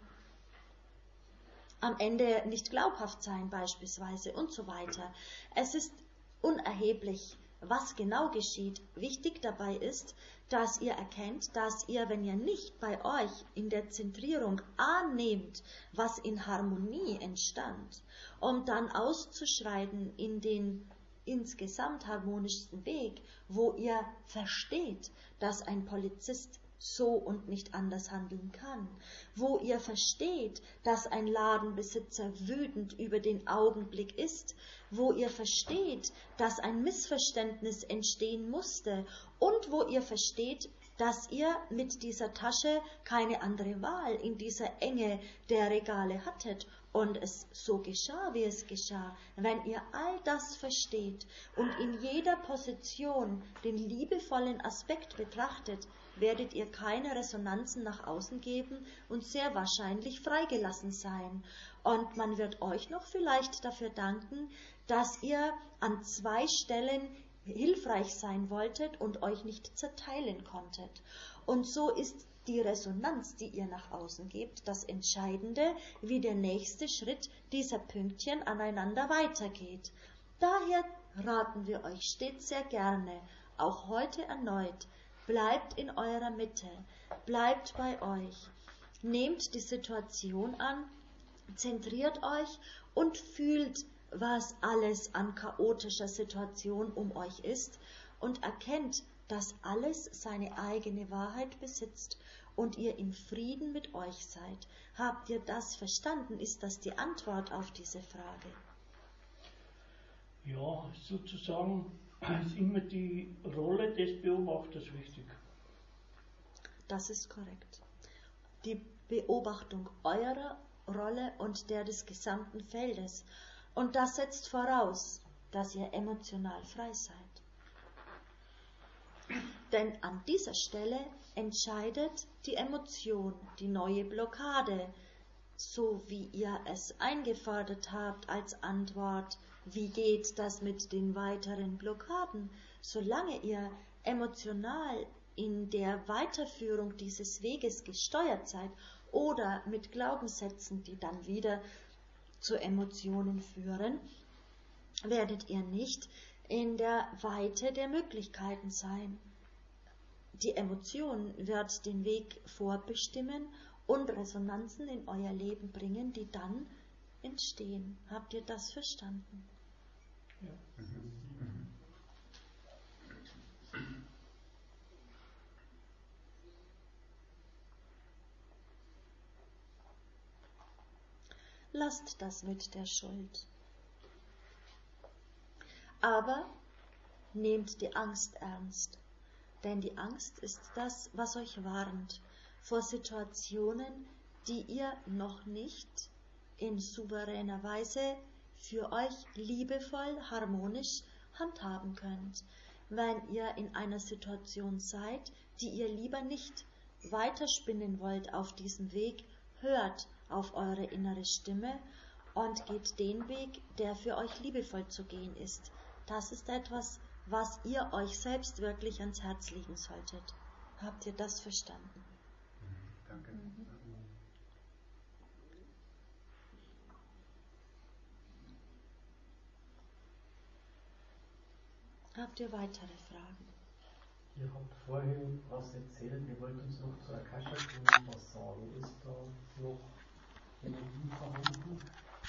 am Ende nicht glaubhaft sein beispielsweise und so weiter. Es ist unerheblich, was genau geschieht. Wichtig dabei ist, dass ihr erkennt, dass ihr, wenn ihr nicht bei euch in der Zentrierung annehmt, was in Harmonie entstand, um dann auszuschreiten in den insgesamt harmonischsten Weg, wo ihr versteht, dass ein Polizist so und nicht anders handeln kann, wo ihr versteht, dass ein Ladenbesitzer wütend über den Augenblick ist, wo ihr versteht, dass ein Missverständnis entstehen musste und wo ihr versteht, dass ihr mit dieser Tasche keine andere Wahl in dieser Enge der Regale hattet und es so geschah, wie es geschah. Wenn ihr all das versteht und in jeder Position den liebevollen Aspekt betrachtet, werdet ihr keine Resonanzen nach außen geben und sehr wahrscheinlich freigelassen sein. Und man wird euch noch vielleicht dafür danken, dass ihr an zwei Stellen hilfreich sein wolltet und euch nicht zerteilen konntet. Und so ist die Resonanz, die ihr nach außen gebt, das Entscheidende, wie der nächste Schritt dieser Pünktchen aneinander weitergeht. Daher raten wir euch stets sehr gerne, auch heute erneut, bleibt in eurer Mitte, bleibt bei euch, nehmt die Situation an, zentriert euch und fühlt, was alles an chaotischer Situation um euch ist und erkennt, dass alles seine eigene Wahrheit besitzt und ihr im Frieden mit euch seid. Habt ihr das verstanden? Ist das die Antwort auf diese Frage? Ja, sozusagen ist immer die Rolle des Beobachters wichtig. Das ist korrekt. Die Beobachtung eurer Rolle und der des gesamten Feldes. Und das setzt voraus, dass ihr emotional frei seid. Denn an dieser Stelle entscheidet die Emotion, die neue Blockade, so wie ihr es eingefordert habt als Antwort. Wie geht das mit den weiteren Blockaden? Solange ihr emotional in der Weiterführung dieses Weges gesteuert seid oder mit Glaubenssätzen, die dann wieder zu Emotionen führen, werdet ihr nicht in der Weite der Möglichkeiten sein. Die Emotion wird den Weg vorbestimmen und Resonanzen in euer Leben bringen, die dann entstehen. Habt ihr das verstanden? Ja. Lasst das mit der Schuld. Aber nehmt die Angst ernst, denn die Angst ist das, was euch warnt vor Situationen, die ihr noch nicht in souveräner Weise für euch liebevoll, harmonisch handhaben könnt. Wenn ihr in einer Situation seid, die ihr lieber nicht weiterspinnen wollt auf diesem Weg, hört auf eure innere Stimme und geht den Weg, der für euch liebevoll zu gehen ist. Das ist etwas, was ihr euch selbst wirklich ans Herz legen solltet. Habt ihr das verstanden? Danke. Mhm. Habt ihr weitere Fragen? Ihr habt vorhin was erzählt, ihr wollt uns noch zur Akasha-Chronik was sagen. Ist da noch Energie vorhanden?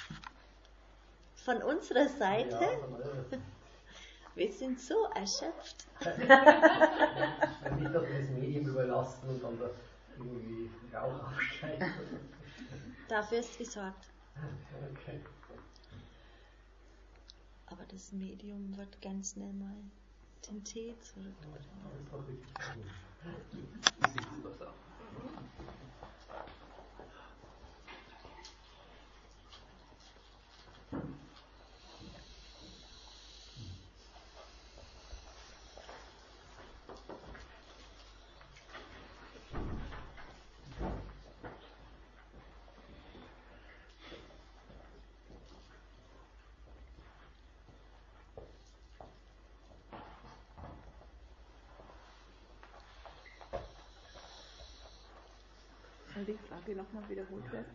Von unserer Seite? Ja, von eurer Seite. Wir sind so erschöpft. Nicht, dass wir das Medium überlasten und dann da irgendwie Rauch aufsteigt. Dafür ist gesorgt. Okay. Aber das Medium wird ganz schnell mal den Tee zurück. Das ist doch richtig gut. Soll die Frage nochmal wiederholt werden?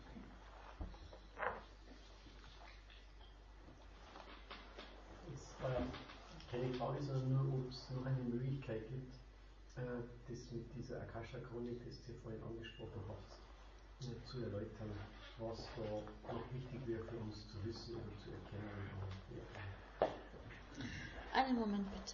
Es war ja keine Frage, sondern nur, ob es noch eine Möglichkeit gibt, äh, das mit dieser Akasha-Chronik, das ihr vorhin angesprochen habt, nur zu erläutern, was da noch wichtig wäre für uns zu wissen oder zu erkennen. Einen Moment bitte.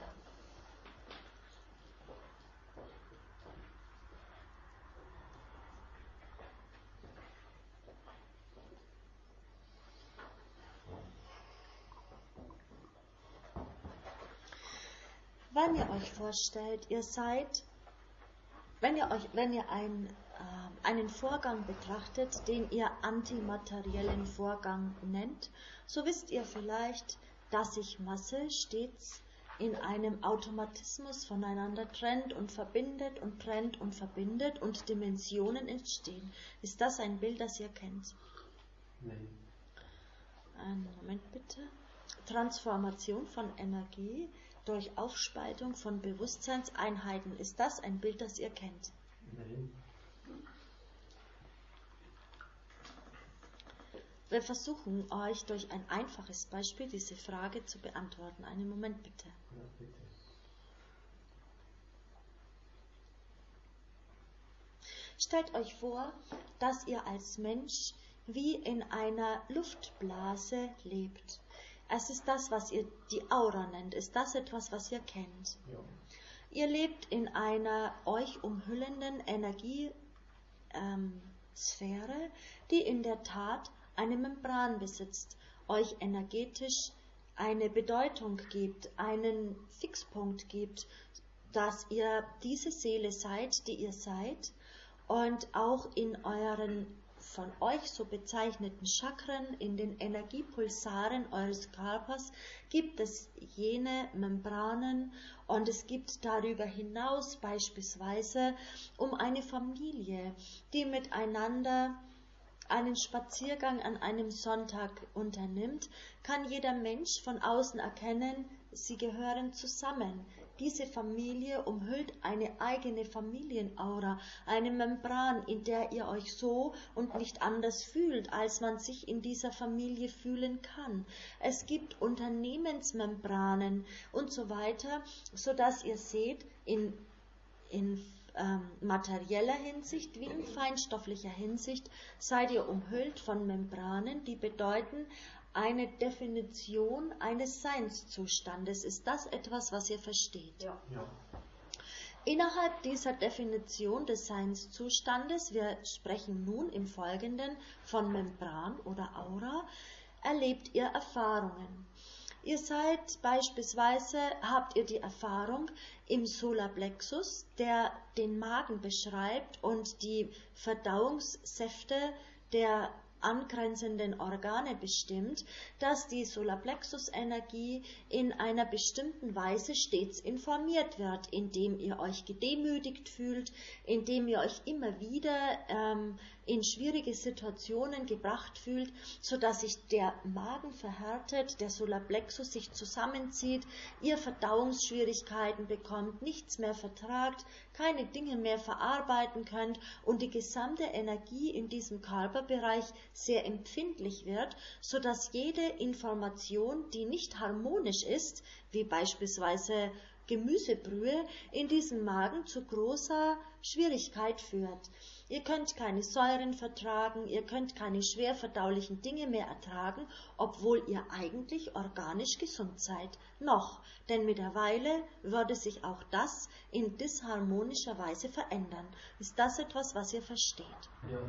Wenn ihr euch vorstellt, ihr seid wenn ihr euch, wenn ihr ein, äh, einen Vorgang betrachtet, den ihr antimateriellen Vorgang nennt, so wisst ihr vielleicht, dass sich Masse stets in einem Automatismus voneinander trennt und verbindet und trennt und verbindet und Dimensionen entstehen. Ist das ein Bild, das ihr kennt? Nein. Einen Moment bitte. Transformation von Energie durch Aufspaltung von Bewusstseinseinheiten. Ist das ein Bild, das ihr kennt? Nein. Wir versuchen euch durch ein einfaches Beispiel diese Frage zu beantworten. Einen Moment bitte. Ja, bitte. Stellt euch vor, dass ihr als Mensch wie in einer Luftblase lebt. Es ist das, was ihr die Aura nennt. Ist das etwas, was ihr kennt? Ja. Ihr lebt in einer euch umhüllenden Energiesphäre, ähm, die in der Tat eine Membran besitzt, euch energetisch eine Bedeutung gibt, einen Fixpunkt gibt, dass ihr diese Seele seid, die ihr seid, und auch in euren von euch so bezeichneten Chakren, in den Energiepulsaren eures Körpers gibt es jene Membranen, und es gibt darüber hinaus beispielsweise um eine Familie, die miteinander einen Spaziergang an einem Sonntag unternimmt, kann jeder Mensch von außen erkennen, sie gehören zusammen. Diese Familie umhüllt eine eigene Familienaura, eine Membran, in der ihr euch so und nicht anders fühlt, als man sich in dieser Familie fühlen kann. Es gibt Unternehmensmembranen und so weiter, sodass ihr seht, in, in ähm, materieller Hinsicht wie in feinstofflicher Hinsicht seid ihr umhüllt von Membranen, die bedeuten, eine Definition eines Seinszustandes. Ist das etwas, was ihr versteht? Ja. Ja. Innerhalb dieser Definition des Seinszustandes, wir sprechen nun im Folgenden von Membran oder Aura, erlebt ihr Erfahrungen. Ihr seid beispielsweise, habt ihr die Erfahrung im Solarplexus, der den Magen beschreibt und die Verdauungssäfte der angrenzenden Organe bestimmt, dass die Solarplexus-Energie in einer bestimmten Weise stets informiert wird, indem ihr euch gedemütigt fühlt, indem ihr euch immer wieder ähm, in schwierige Situationen gebracht fühlt, sodass sich der Magen verhärtet, der Solarplexus sich zusammenzieht, ihr Verdauungsschwierigkeiten bekommt, nichts mehr vertragt, keine Dinge mehr verarbeiten könnt und die gesamte Energie in diesem Körperbereich sehr empfindlich wird, sodass jede Information, die nicht harmonisch ist, wie beispielsweise Gemüsebrühe, in diesem Magen zu großer Schwierigkeit führt. Ihr könnt keine Säuren vertragen, ihr könnt keine schwer verdaulichen Dinge mehr ertragen, obwohl ihr eigentlich organisch gesund seid. Noch, denn mit der Weile würde sich auch das in disharmonischer Weise verändern. Ist das etwas, was ihr versteht? Ja.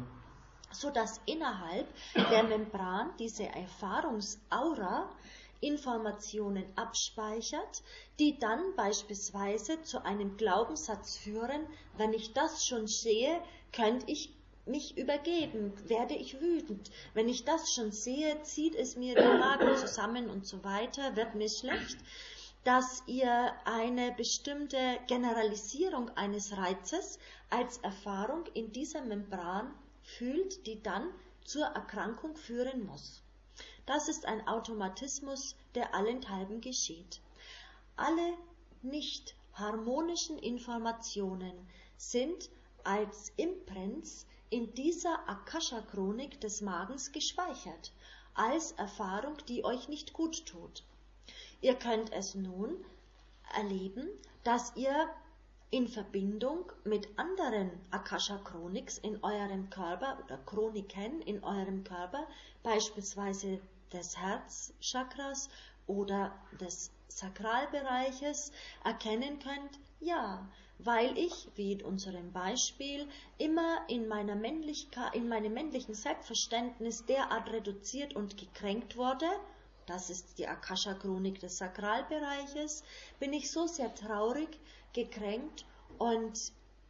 Sodass innerhalb der Membran diese Erfahrungsaura Informationen abspeichert, die dann beispielsweise zu einem Glaubenssatz führen, wenn ich das schon sehe, könnte ich mich übergeben, werde ich wütend. Wenn ich das schon sehe, zieht es mir den Magen zusammen und so weiter, wird mir schlecht, dass ihr eine bestimmte Generalisierung eines Reizes als Erfahrung in dieser Membran fühlt, die dann zur Erkrankung führen muss. Das ist ein Automatismus, der allenthalben geschieht. Alle nicht harmonischen Informationen sind als Imprints in dieser Akasha-Chronik des Magens gespeichert, als Erfahrung, die euch nicht gut tut. Ihr könnt es nun erleben, dass ihr in Verbindung mit anderen Akasha-Chroniks in eurem Körper oder Chroniken in eurem Körper, beispielsweise des Herzchakras oder des Sakralbereiches, erkennen könnt, ja, weil ich, wie in unserem Beispiel, immer in meiner Männlichkeit, in meinem männlichen Selbstverständnis derart reduziert und gekränkt wurde, das ist die Akasha-Chronik des Sakralbereiches, bin ich so sehr traurig, gekränkt und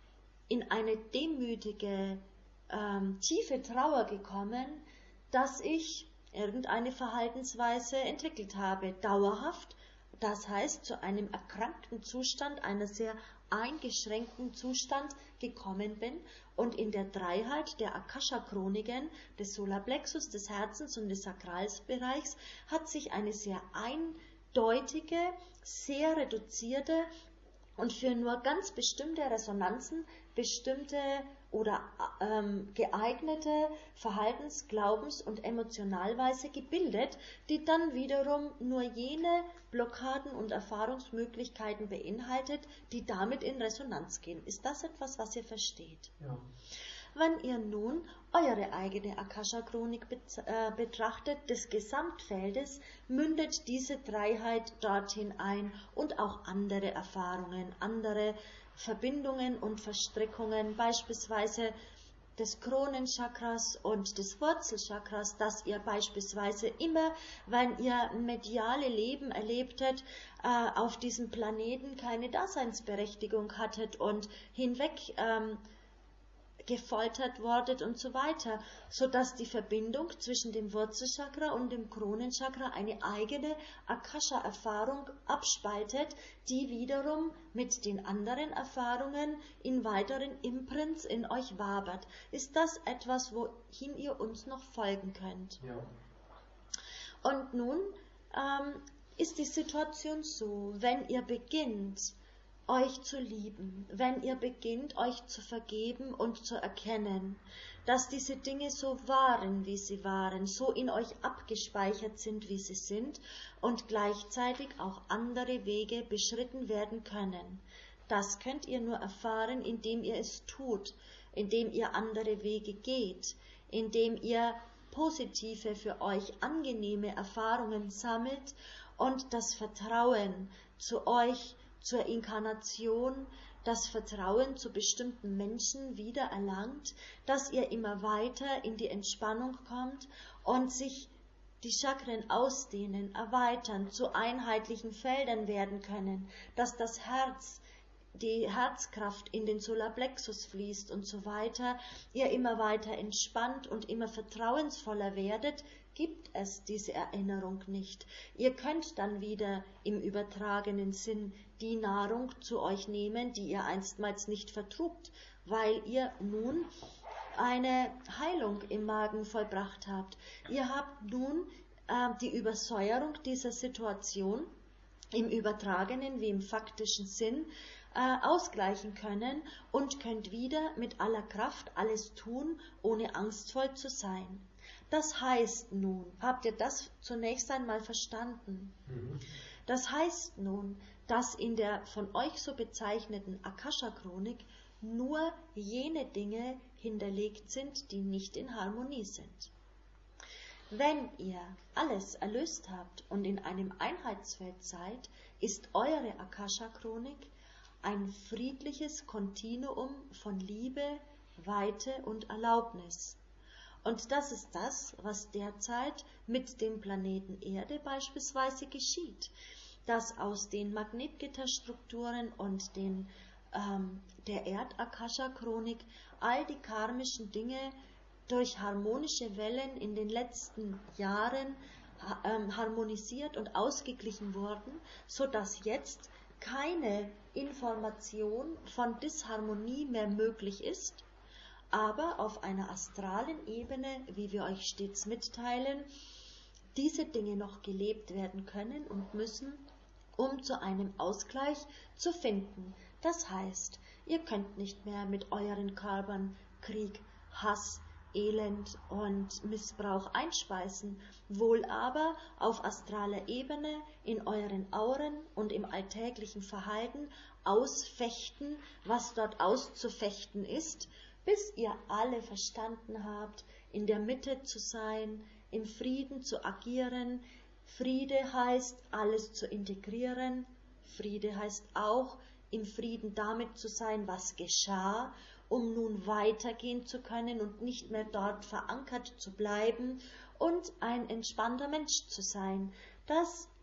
in eine demütige, ähm, tiefe Trauer gekommen, dass ich irgendeine Verhaltensweise entwickelt habe, dauerhaft, das heißt zu einem erkrankten Zustand, einer sehr eingeschränkten Zustand gekommen bin und in der Dreiheit der Akasha-Chroniken des Solarplexus, des Herzens und des Sakralbereichs hat sich eine sehr eindeutige, sehr reduzierte und für nur ganz bestimmte Resonanzen bestimmte oder ähm, geeignete Verhaltens-, Glaubens- und Emotionalweise gebildet, die dann wiederum nur jene Blockaden und Erfahrungsmöglichkeiten beinhaltet, die damit in Resonanz gehen. Ist das etwas, was ihr versteht? Ja. Wenn ihr nun eure eigene Akasha-Chronik äh, betrachtet, des Gesamtfeldes, mündet diese Dreiheit dorthin ein und auch andere Erfahrungen, andere Verbindungen und Verstrickungen, beispielsweise des Kronenchakras und des Wurzelchakras, dass ihr beispielsweise immer, wenn ihr mediale Leben erlebtet, äh, auf diesem Planeten keine Daseinsberechtigung hattet und hinweg ähm, gefoltert wordet und so weiter, sodass die Verbindung zwischen dem Wurzelchakra und dem Kronenchakra eine eigene Akasha-Erfahrung abspaltet, die wiederum mit den anderen Erfahrungen in weiteren Imprints in euch wabert. Ist das etwas, wohin ihr uns noch folgen könnt? Ja. Und nun ähm, ist die Situation so, wenn ihr beginnt, euch zu lieben, wenn ihr beginnt, euch zu vergeben und zu erkennen, dass diese Dinge so waren, wie sie waren, so in euch abgespeichert sind, wie sie sind und gleichzeitig auch andere Wege beschritten werden können. Das könnt ihr nur erfahren, indem ihr es tut, indem ihr andere Wege geht, indem ihr positive, für euch angenehme Erfahrungen sammelt und das Vertrauen zu euch, zur Inkarnation, das Vertrauen zu bestimmten Menschen wieder erlangt, dass ihr immer weiter in die Entspannung kommt und sich die Chakren ausdehnen, erweitern, zu einheitlichen Feldern werden können, dass das Herz, die Herzkraft in den Solarplexus fließt und so weiter, ihr immer weiter entspannt und immer vertrauensvoller werdet, gibt es diese Erinnerung nicht. Ihr könnt dann wieder im übertragenen Sinn die Nahrung zu euch nehmen, die ihr einstmals nicht vertrugt, weil ihr nun eine Heilung im Magen vollbracht habt. Ihr habt nun äh, die Übersäuerung dieser Situation im übertragenen wie im faktischen Sinn äh, ausgleichen können und könnt wieder mit aller Kraft alles tun, ohne angstvoll zu sein. Das heißt nun, habt ihr das zunächst einmal verstanden? Mhm. Das heißt nun, dass in der von euch so bezeichneten Akasha-Chronik nur jene Dinge hinterlegt sind, die nicht in Harmonie sind. Wenn ihr alles erlöst habt und in einem Einheitsfeld seid, ist eure Akasha-Chronik ein friedliches Kontinuum von Liebe, Weite und Erlaubnis. Und das ist das, was derzeit mit dem Planeten Erde beispielsweise geschieht, dass aus den Magnetgitterstrukturen und den, ähm, der Erd-Akasha-Chronik all die karmischen Dinge durch harmonische Wellen in den letzten Jahren ha- ähm, harmonisiert und ausgeglichen wurden, sodass jetzt keine Information von Disharmonie mehr möglich ist, aber auf einer astralen Ebene, wie wir euch stets mitteilen, diese Dinge noch gelebt werden können und müssen, um zu einem Ausgleich zu finden. Das heißt, ihr könnt nicht mehr mit euren Körpern Krieg, Hass, Elend und Missbrauch einspeisen, wohl aber auf astraler Ebene in euren Auren und im alltäglichen Verhalten ausfechten, was dort auszufechten ist, bis ihr alle verstanden habt, in der Mitte zu sein, im Frieden zu agieren. Friede heißt, alles zu integrieren. Friede heißt auch, im Frieden damit zu sein, was geschah, um nun weitergehen zu können und nicht mehr dort verankert zu bleiben und ein entspannter Mensch zu sein. Das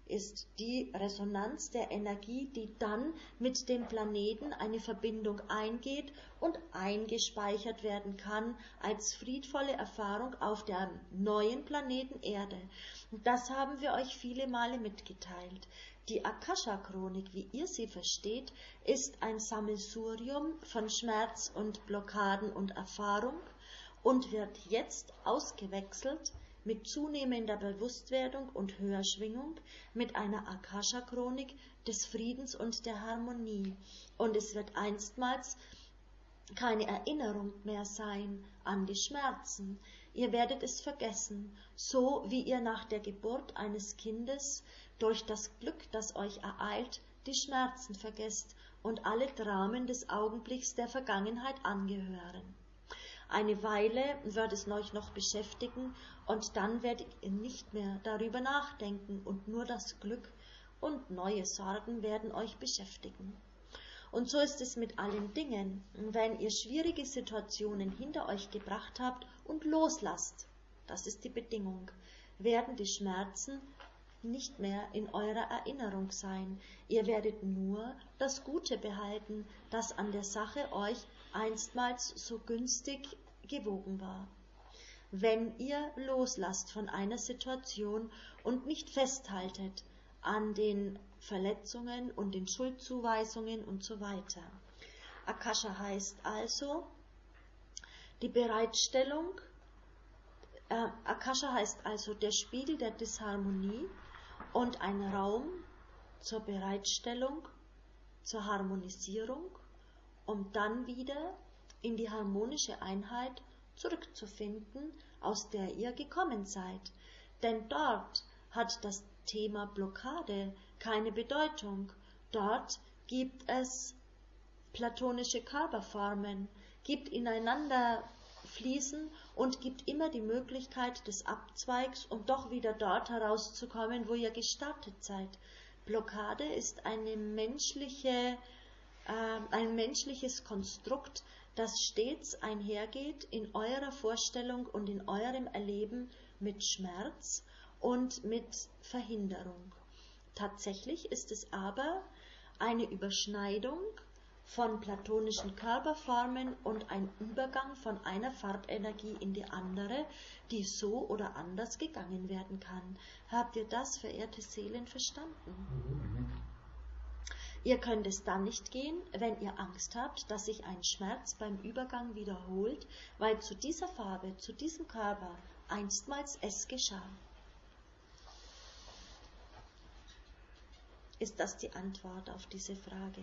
ist die Resonanz der Energie, die dann mit dem Planeten eine Verbindung eingeht und eingespeichert werden kann als friedvolle Erfahrung auf der neuen Planeten Erde. Und das haben wir euch viele Male mitgeteilt. Die Akasha-Chronik, wie ihr sie versteht, ist ein Sammelsurium von Schmerz und Blockaden und Erfahrung und wird jetzt ausgewechselt mit zunehmender Bewusstwerdung und Höherschwingung mit einer Akasha-Chronik des Friedens und der Harmonie. Und es wird einstmals keine Erinnerung mehr sein an die Schmerzen. Ihr werdet es vergessen, so wie ihr nach der Geburt eines Kindes durch das Glück, das euch ereilt, die Schmerzen vergesst und alle Dramen des Augenblicks der Vergangenheit angehören. Eine Weile wird es euch noch beschäftigen und dann werdet ihr nicht mehr darüber nachdenken und nur das Glück und neue Sorgen werden euch beschäftigen. Und so ist es mit allen Dingen, wenn ihr schwierige Situationen hinter euch gebracht habt und loslasst, das ist die Bedingung, werden die Schmerzen nicht mehr in eurer Erinnerung sein. Ihr werdet nur das Gute behalten, das an der Sache euch einstmals so günstig gewogen war. Wenn ihr loslasst von einer Situation und nicht festhaltet an den Verletzungen und den Schuldzuweisungen und so weiter. Akasha heißt also die Bereitstellung, äh, Akasha heißt also der Spiegel der Disharmonie und ein Raum zur Bereitstellung, zur Harmonisierung, um dann wieder in die harmonische Einheit zurückzufinden, aus der ihr gekommen seid. Denn dort hat das Thema Blockade keine Bedeutung. Dort gibt es platonische Körperformen, gibt ineinander fließen und gibt immer die Möglichkeit des Abzweigs, um doch wieder dort herauszukommen, wo ihr gestartet seid. Blockade ist eine menschliche, äh, ein menschliches Konstrukt, das stets einhergeht in eurer Vorstellung und in eurem Erleben mit Schmerz und mit Verhinderung. Tatsächlich ist es aber eine Überschneidung von platonischen Körperformen und ein Übergang von einer Farbenergie in die andere, die so oder anders gegangen werden kann. Habt ihr das, verehrte Seelen, verstanden? Mhm. Ihr könnt es dann nicht gehen, wenn ihr Angst habt, dass sich ein Schmerz beim Übergang wiederholt, weil zu dieser Farbe, zu diesem Körper einstmals es geschah. Ist das die Antwort auf diese Frage?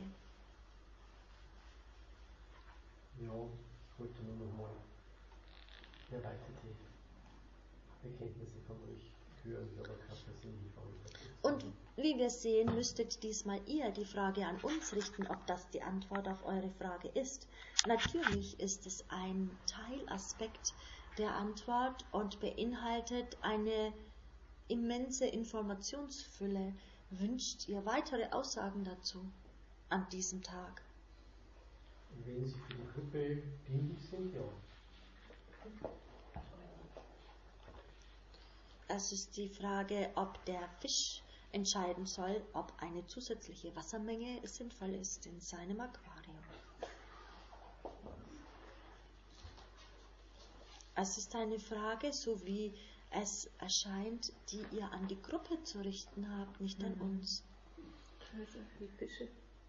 Ja, ich wollte nur noch mal erweiterte Erkenntnisse von euch hören, aber keine persönliche Frage. Und wie wir sehen, müsstet diesmal ihr die Frage an uns richten, ob das die Antwort auf eure Frage ist. Natürlich ist es ein Teilaspekt der Antwort und beinhaltet eine immense Informationsfülle. Wünscht ihr weitere Aussagen dazu an diesem Tag? Wenn sie für die Gruppe dienlich sind, ja. Es ist die Frage, ob der Fisch entscheiden soll, ob eine zusätzliche Wassermenge sinnvoll ist in seinem Aquarium. Es ist eine Frage, so wie es erscheint, die ihr an die Gruppe zu richten habt, nicht mhm. an uns. Also die Fische.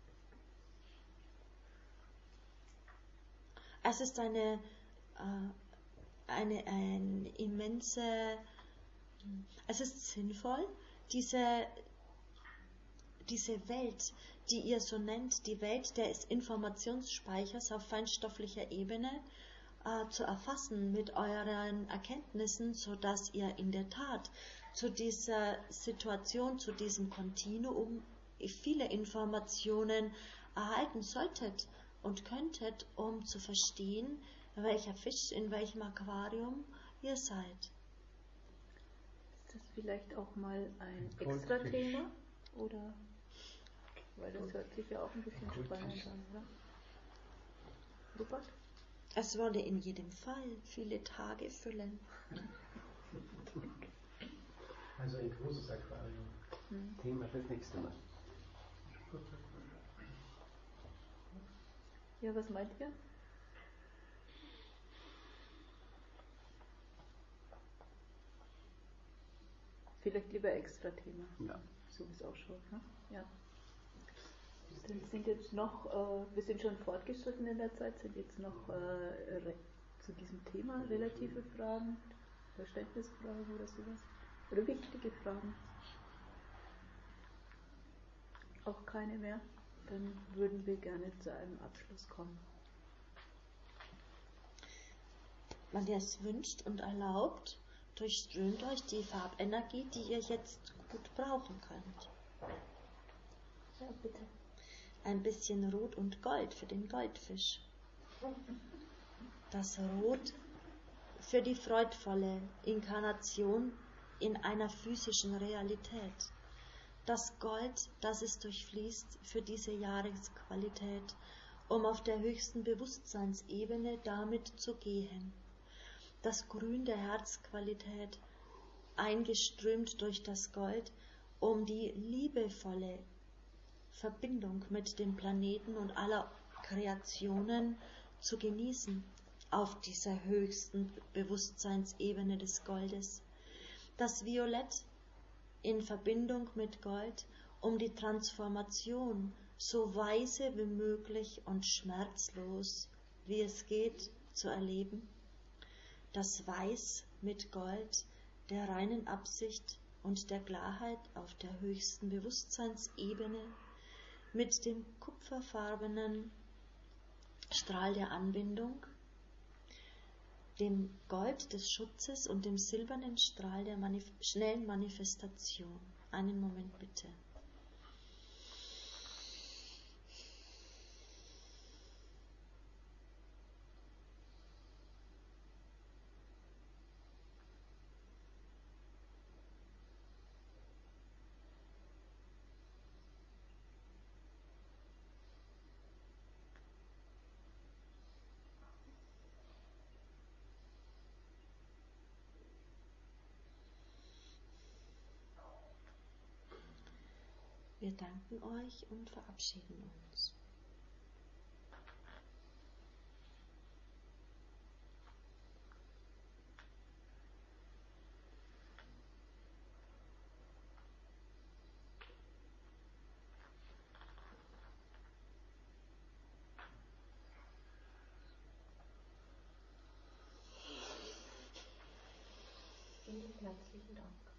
Es ist eine, äh, eine, eine immense, es ist sinnvoll, diese, diese Welt, die ihr so nennt, die Welt des Informationsspeichers auf feinstofflicher Ebene, äh, zu erfassen mit euren Erkenntnissen, sodass ihr in der Tat zu dieser Situation, zu diesem Kontinuum viele Informationen erhalten solltet und könntet, um zu verstehen, welcher Fisch in welchem Aquarium ihr seid. Ist das vielleicht auch mal ein extra Thema? Oder? Weil das hört sich ja auch ein bisschen spannend an, oder? Rupert? Es würde in jedem Fall viele Tage füllen. Also ein großes Aquarium. Hm. Thema fürs nächste Mal. Ja, was meint ihr? Vielleicht lieber extra Thema. Ja. So wie es ausschaut. Ne? Ja. Dann sind jetzt noch, äh, wir sind schon fortgeschritten in der Zeit, sind jetzt noch äh, zu diesem Thema relative Fragen, Verständnisfragen oder sowas. Oder wichtige Fragen. Auch keine mehr. Dann würden wir gerne zu einem Abschluss kommen. Wenn ihr es wünscht und erlaubt, durchströmt euch die Farbenergie, die ihr jetzt gut brauchen könnt. Ja, bitte. Ein bisschen Rot und Gold für den Goldfisch. Das Rot für die freudvolle Inkarnation in einer physischen Realität. Das Gold, das es durchfließt für diese Jahresqualität, um auf der höchsten Bewusstseinsebene damit zu gehen. Das Grün der Herzqualität, eingeströmt durch das Gold, um die liebevolle Verbindung mit dem Planeten und aller Kreationen zu genießen auf dieser höchsten Bewusstseinsebene des Goldes. Das Violett in Verbindung mit Gold, um die Transformation so weise wie möglich und schmerzlos, wie es geht, zu erleben. Das Weiß mit Gold der reinen Absicht und der Klarheit auf der höchsten Bewusstseinsebene, mit dem kupferfarbenen Strahl der Anbindung, dem Gold des Schutzes und dem silbernen Strahl der Manif- schnellen Manifestation. Einen Moment bitte. Wir danken euch und verabschieden uns. Vielen herzlichen Dank.